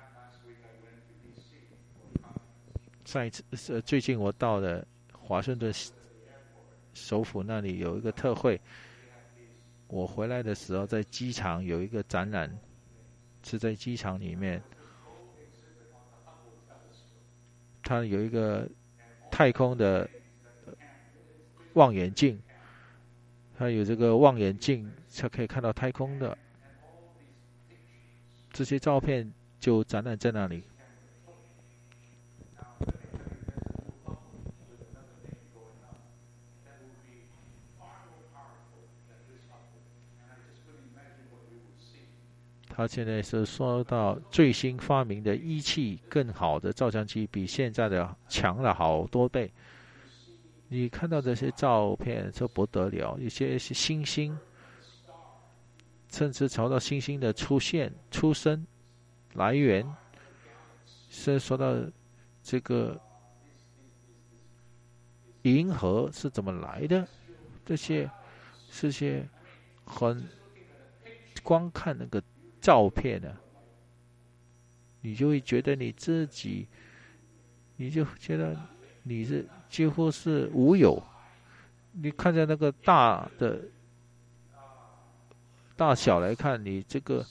上一次呃最近我到了华盛顿首府那里有一个特会。我回来的时候，在机场有一个展览，是在机场里面，它有一个太空的望远镜，它有这个望远镜才可以看到太空的，这些照片就展览在那里。他现在是说到最新发明的仪器，更好的照相机比现在的强了好多倍。你看到这些照片就不得了，一些是星星，甚至找到星星的出现、出生、来源，是说到这个银河是怎么来的，这些这些很光看那个照片呢、啊，你就会觉得你自己，你就觉得你是几乎是无有。你看着那个大的大小来看，你这个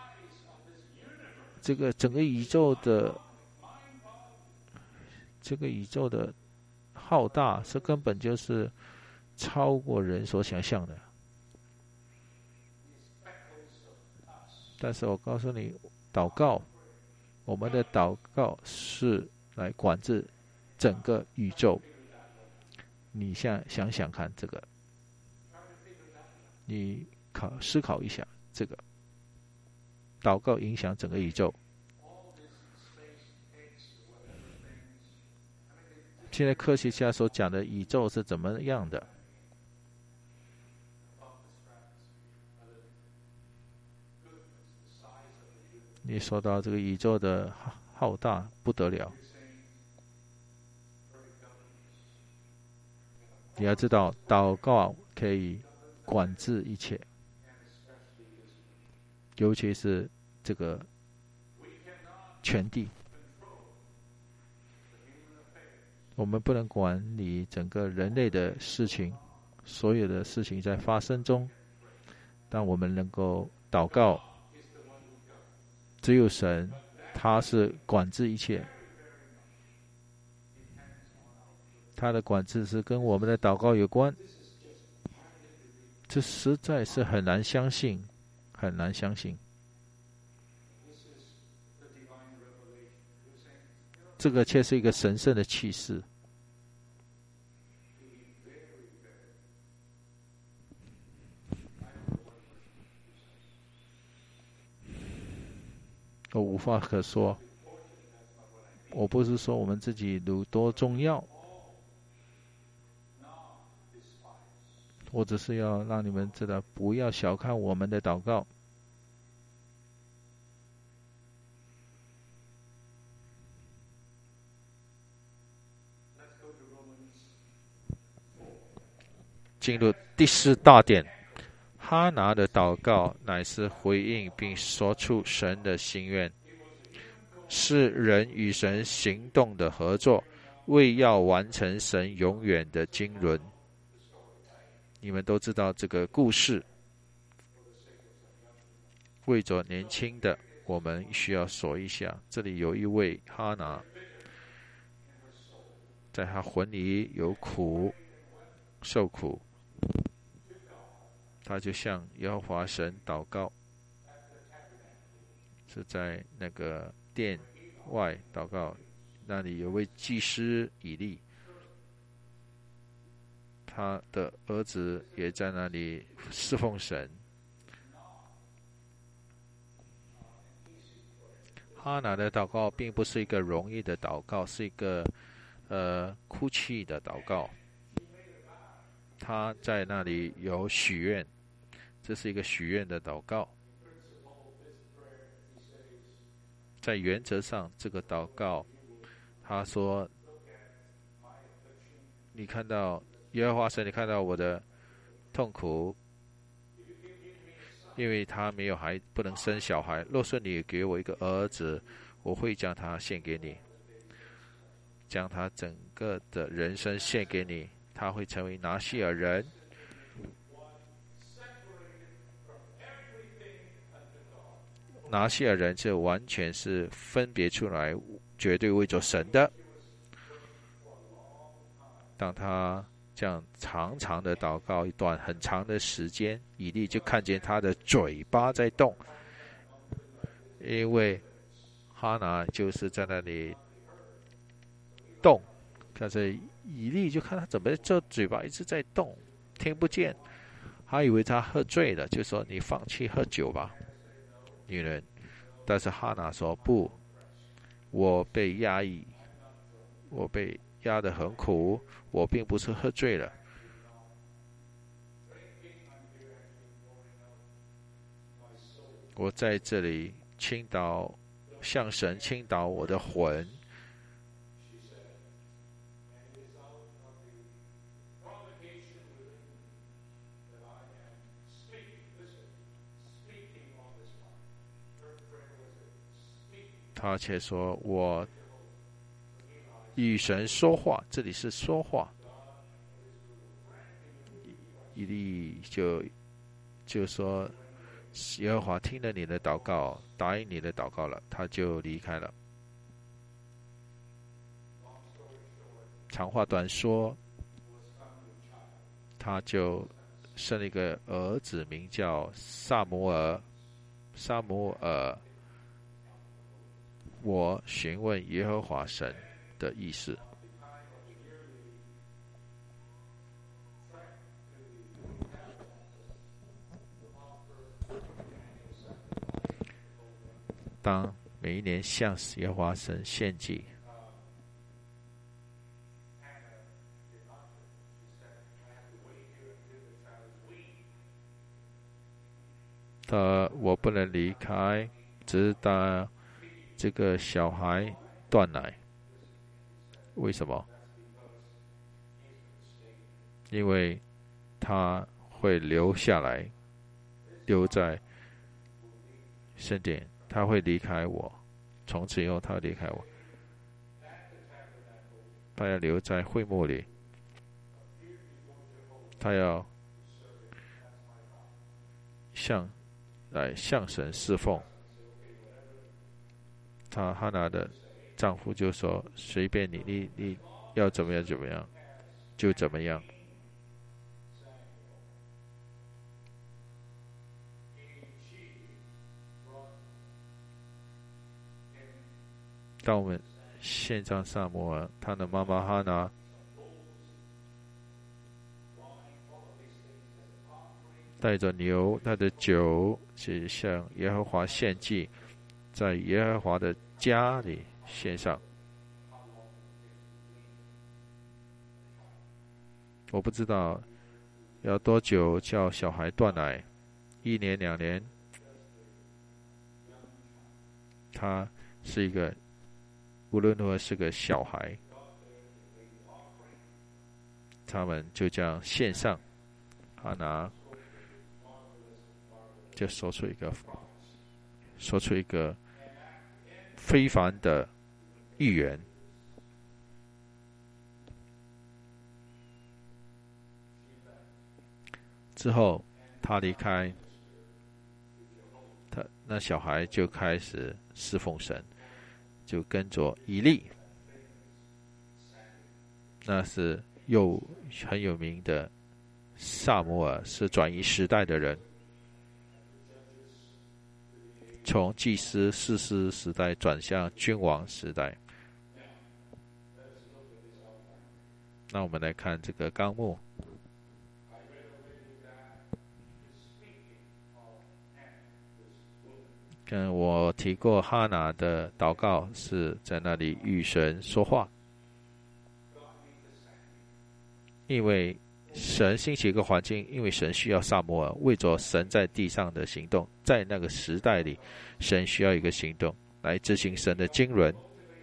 这个整个宇宙的这个宇宙的浩大，是根本就是超过人所想象的。但是我告诉你，祷告，我们的祷告是来管制整个宇宙。你现在想想看这个，你考思考一下，这个祷告影响整个宇宙。现在科学家所讲的宇宙是怎么样的？你说到这个宇宙的浩大不得了，你要知道，祷告可以管制一切，尤其是这个全地。我们不能管理整个人类的事情，所有的事情在发生中，但我们能够祷告。只有神，他是管制一切，他的管制是跟我们的祷告有关。这实在是很难相信，很难相信。这个却是一个神圣的启示。我无话可说。我不是说我们自己有多重要，我只是要让你们知道，不要小看我们的祷告。进入第四大点，哈拿的祷告乃是回应并说出神的心愿，是人与神行动的合作，为要完成神永远的经纶。你们都知道这个故事，为着年轻的我们需要说一下，这里有一位哈拿，在他魂里有苦，受苦，他就向耶和华神祷告，是在那个殿外祷告，那里有位祭司以利，他的儿子也在那里侍奉神。哈拿的祷告并不是一个容易的祷告，是一个呃哭泣的祷告。他在那里有许愿，这是一个许愿的祷告。在原则上，这个祷告，他说：“你看到耶和华神，你看到我的痛苦，因为他没有孩，不能生小孩。若是你给我一个儿子，我会将他献给你，将他整个的人生献给你。他会成为拿西尔人。”拿西尔人就完全是分别出来，绝对为着神的。当他这样长长的祷告一段很长的时间，以利就看见他的嘴巴在动，因为哈拿就是在那里动，但是以利就看他怎么这嘴巴一直在动，听不见，还以为他喝醉了，就说你放弃喝酒吧，女人。但是哈拿说不，我被压抑，我被压得很苦，我并不是喝醉了。我在这里倾倒，向神倾倒我的魂。他且说我与神说话，这里是说话。以利就就说耶和华听了你的祷告，答应你的祷告了，他就离开了。长话短说， 他就生了一个儿子，名叫萨摩尔。萨摩尔，我询问耶和华神的意思。当每一年向耶和华神献祭，他我不能离开，直到这个小孩断奶。为什么？因为他会留下来，留在圣殿，他会离开我，从此以后他会离开我，他要留在会幕里，他要向来向神侍奉。他哈拿的丈夫就说：“随便你，你你要怎么样怎么样，就怎么样。”当我们献上萨摩尔，他的妈妈哈拿带着牛，带着酒，是向耶和华献祭，在耶和华的家里献上。我不知道要多久叫小孩断奶，一年两年。他是一个无论如何是个小孩，他们就这样献上。哈拿就说出一个说出一个非凡的预言。之后他离开，他那小孩就开始侍奉神，就跟着以利，那是又很有名的萨摩尔，是转移时代的人，从祭司士师时代转向君王时代。那我们来看这个纲目。跟我提过，哈拿的祷告是在那里与神说话，因为神兴起一个环境，因为神需要撒母耳，为着神在地上的行动，在那个时代里，神需要一个行动来执行神的经纶。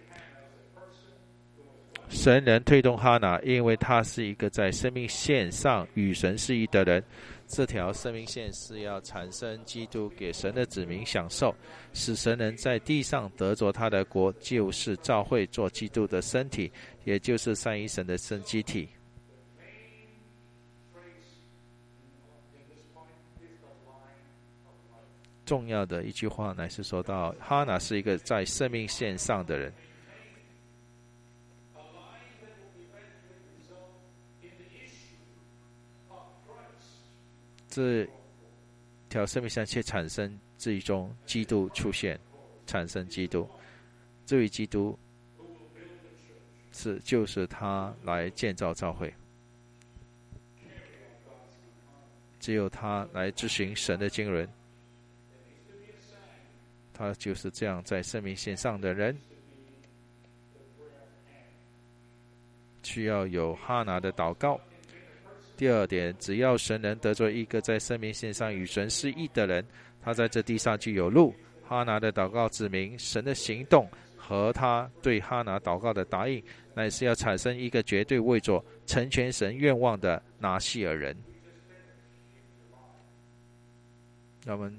神能推动哈拿，因为他是一个在生命线上与神是一的人。这条生命线是要产生基督给神的子民享受，使神能在地上得着他的国，就是教会做基督的身体，也就是三一神的生机体。重要的一句话乃是说到，哈拿是一个在生命线上的人。这条生命线却产生最终基督出现，产生基督。这位基督是就是他来建造教会，只有他来执行神的经纶。他就是这样在生命线上的人，需要有哈拿的祷告。第二点，只要神能得着一个在生命线上与神是一的人，他在这地上就有路。哈拿的祷告指明神的行动和他对哈拿祷告的答应，乃是要产生一个绝对为着成全神愿望的拿细尔人。我们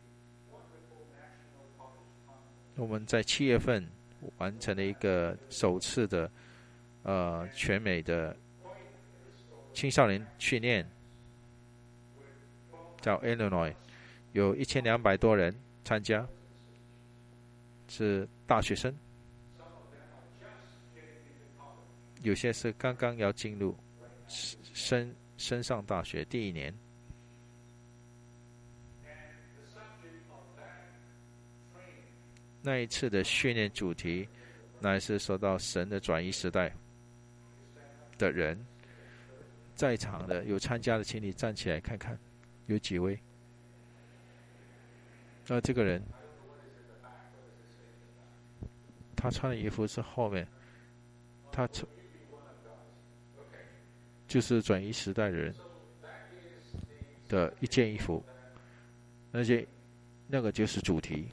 我们在七月份完成了一个首次的呃全美的青少年训练，叫 Illinois， 有一千两百多人参加，是大学生，有些是刚刚要进入升升上大学第一年。那一次的训练主题，乃是说到神的转移时代的人，在场的有参加的，请你站起来看看，有几位？那这个人，他穿的衣服是后面，他就是转移时代的人的一件衣服，那些那个就是主题。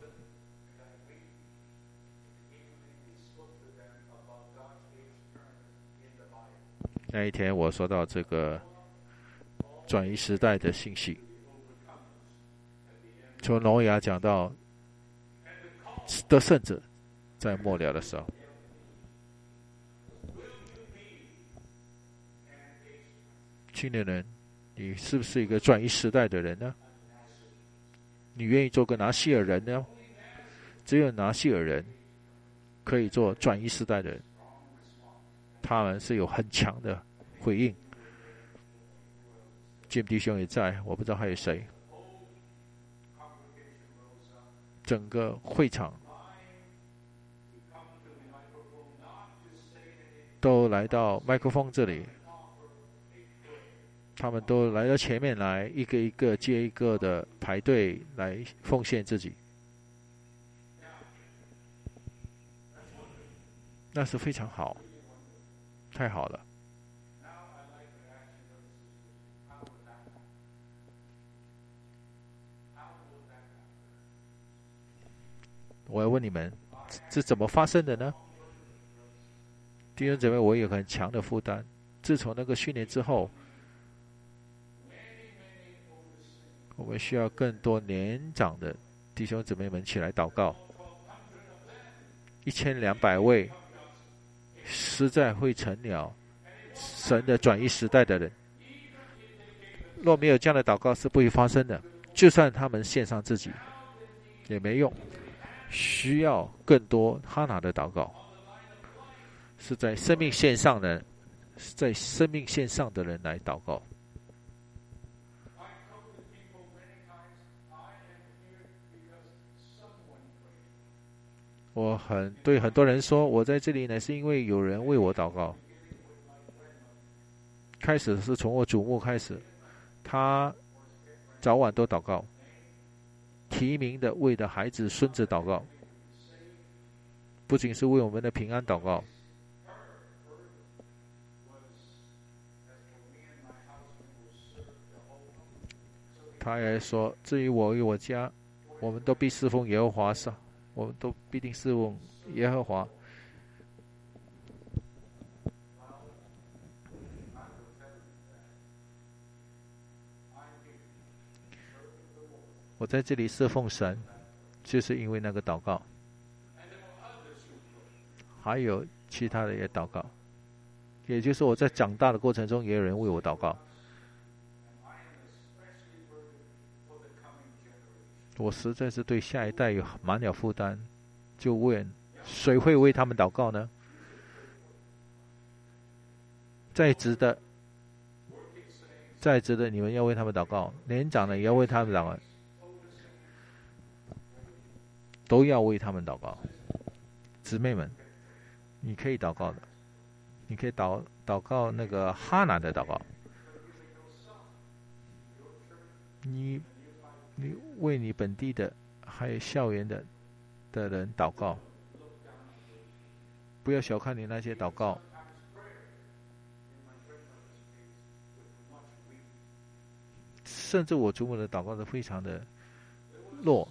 那一天我说到这个转移时代的信息，从挪亚讲到得胜者在末了的时候，青年人，你是不是一个转移时代的人呢？你愿意做个拿西尔人呢？只有拿西尔人可以做转移时代的人，他们是有很强的回应。Jim弟兄也在，我不知道还有谁。整个会场都来到麦克风这里，他们都来到前面来，一个一个接一个的排队来奉献自己，那是非常好，太好了。我要问你们，这怎么发生的呢？弟兄姊妹，我有很强的负担。自从那个训练之后，我们需要更多年长的弟兄姊妹们起来祷告。一千两百位实在会成了神的转移时代的人，若没有这样的祷告是不会发生的。就算他们献上自己也没用，需要更多哈拿的祷告，是在生命线上的，是在生命线上的人来祷告。我很对很多人说，我在这里呢是因为有人为我祷告。开始是从我祖母开始，他早晚都祷告，提名的为的孩子孙子祷告，不仅是为我们的平安祷告，他也说，至于我与我家，我们都必侍奉耶和华，我们都必定侍奉耶和华。我在这里侍奉神，就是因为那个祷告，还有其他的也祷告，也就是我在长大的过程中，也有人为我祷告。我实在是对下一代有满了负担，就问谁会为他们祷告呢？在职的，在职的你们要为他们祷告，年长的也要为他们祷告，都要为他们祷告。姊妹们，你可以祷告的，你可以祷祷告那个哈拿的祷告，你你为你本地的还有校园的的人祷告，不要小看你那些祷告。甚至我祖母的祷告是非常的弱。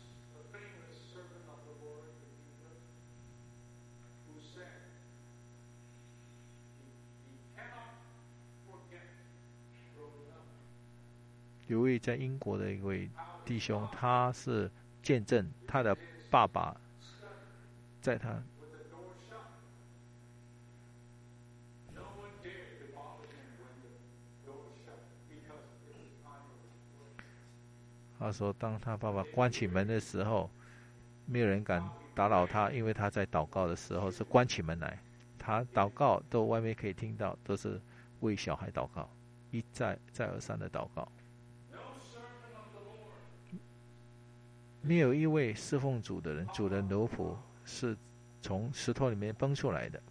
有位在英国的一位弟兄，他是见证他的爸爸在他他说当他爸爸关起门的时候，没有人敢打扰他，因为他在祷告的时候是关起门来，他祷告都外面可以听到，都是为小孩祷告。 一再再而三的祷告。没有一位侍奉主的人，主的奴仆是从石头里面蹦出来的。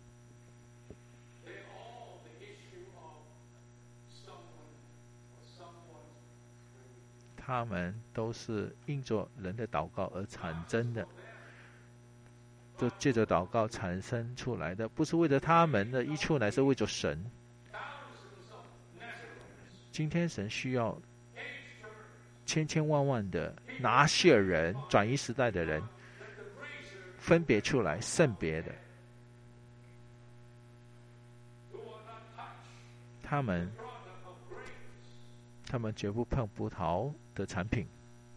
他们都是因着人的祷告而产生的，就借着祷告产生出来的，不是为了他们的益处，乃是为着神。今天神需要千千万万的拿些人，转移时代的人，分别出来，圣别的，他们他们绝不碰葡萄的产品，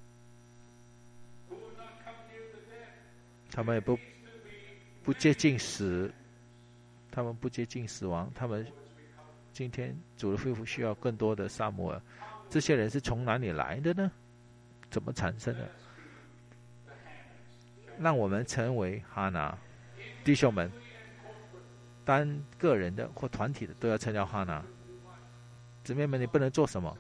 他们也不不接近死，他们不接近死亡。他们今天主的恢复需要更多的撒母耳。这些人是从哪里来的呢？怎么产生的？让我们成为哈拿，弟兄们，单个人的或团体的都要成了哈拿。姊妹们，你不能做什么？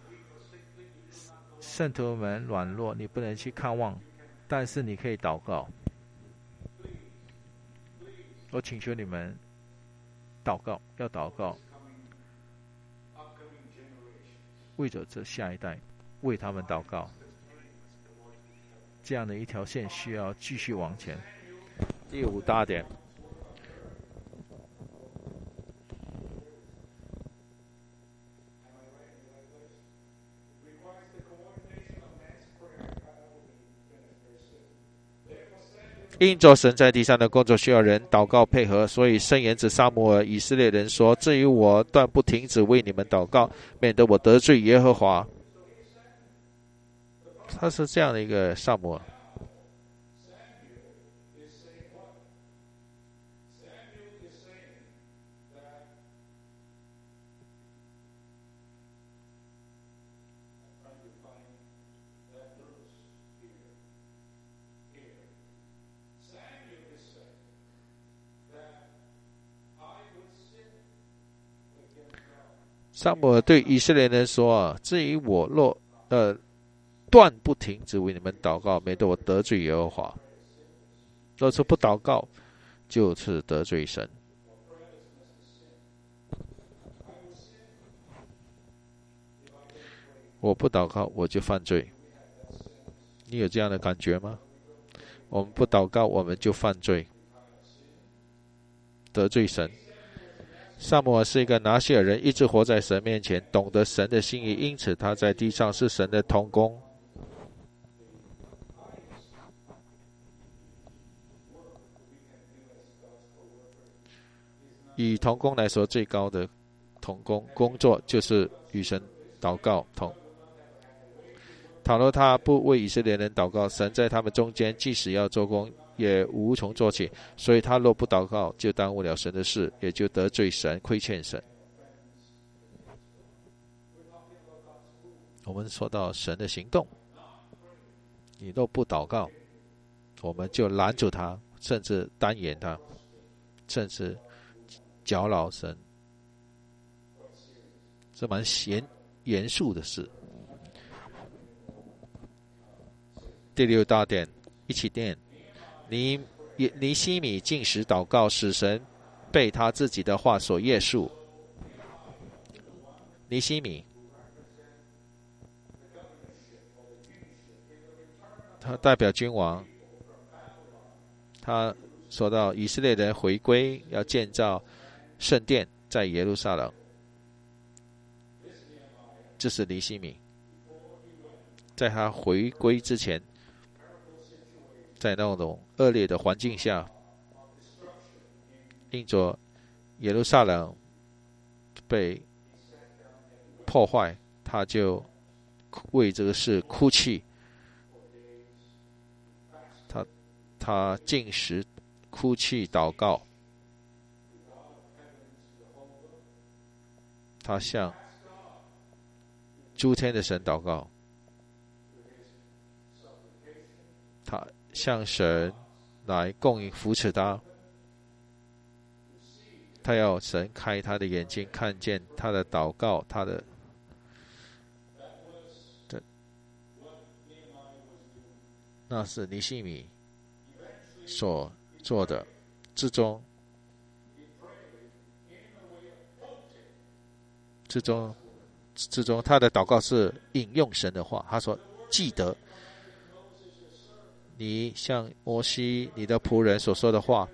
圣徒们软弱，你不能去看望，但是你可以祷告。我请求你们祷告，要祷告，为着这下一代，为他们祷告。这样的一条线需要继续往前。第五大点，因着神在地上的工作需要人祷告配合，所以圣言子撒母耳以色列人说：至于我，断不停止为你们祷告，免得我得罪耶和华。他是这样的一个撒母耳。撒母耳对以色列人说：啊，至于我若呃断不停止为你们祷告，免得我得罪耶和华。若是不祷告，就是得罪神。我不祷告，我就犯罪。你有这样的感觉吗？我们不祷告，我们就犯罪，得罪神。撒母耳是一个拿细尔人，一直活在神面前，懂得神的心意，因此他在地上是神的同工。以同工来说，最高的同工工作就是与神祷告同。倘若他不为以色列人祷告，神在他们中间即使要做工，也无从做起。所以他若不祷告，就耽误了神的事，也就得罪神，亏欠神。我们说到神的行动，你若不祷告，我们就拦住他，甚至单言他，甚至搅扰神，这蛮严严肃的事。第六大点，一起念：尼尼希米禁食祷告，使神被他自己的话所约束。尼希米，他代表君王，他说到以色列人回归，要建造圣殿在耶路撒冷。这是尼希米，在他回归之前，在那种恶劣的环境下，因着耶路撒冷被破坏，他就为这个事哭泣。他他禁食、哭泣、祷告，他向诸天的神祷告，他向神来供应扶持他，他要神开他的眼睛，看见他的祷告，他的那是尼西米所做的。之中，之中，之中，他的祷告是引用神的话。他说：“记得你向摩西你的仆人所说的话，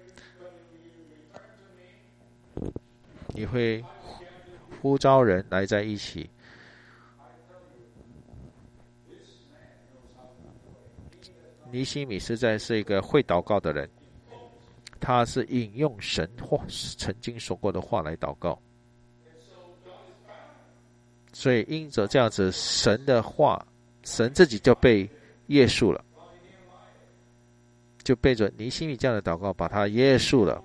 你会呼召人来在一起。”尼西米实在是一个会祷告的人，他是引用神话曾经说过的话来祷告，所以因着这样子，神的话，神自己就被约束了，就背着尼西米这样的祷告把他约束了。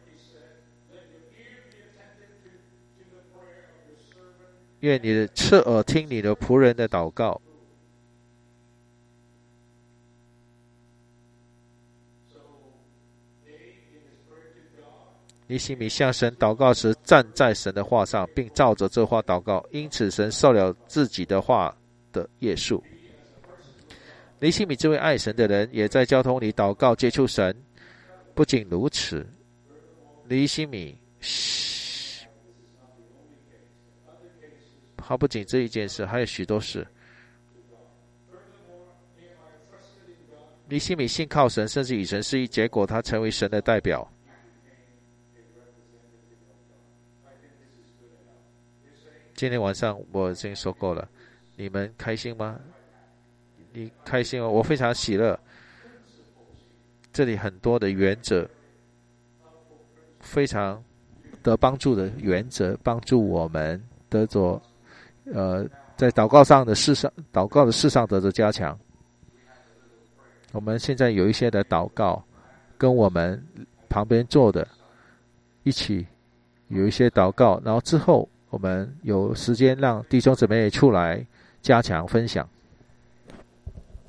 愿你的侧耳听你的仆人的祷告。尼西米向神祷告时，站在神的话上，并照着这话祷告，因此神受了自己的话的约束。尼西米这位爱神的人，也在交通里祷告接触神。不仅如此，尼西米他不仅这一件事，还有许多事。尼西米信靠神，甚至与神是一，结果他成为神的代表。今天晚上我已经说够了，你们开心吗？你开心吗？我非常喜乐。这里很多的原则，非常得帮助的原则，帮助我们得着呃在祷告上的事上，祷告的事上得着加强。我们现在有一些的祷告，跟我们旁边坐的一起有一些祷告，然后之后我们有时间让弟兄姊妹出来加强分享。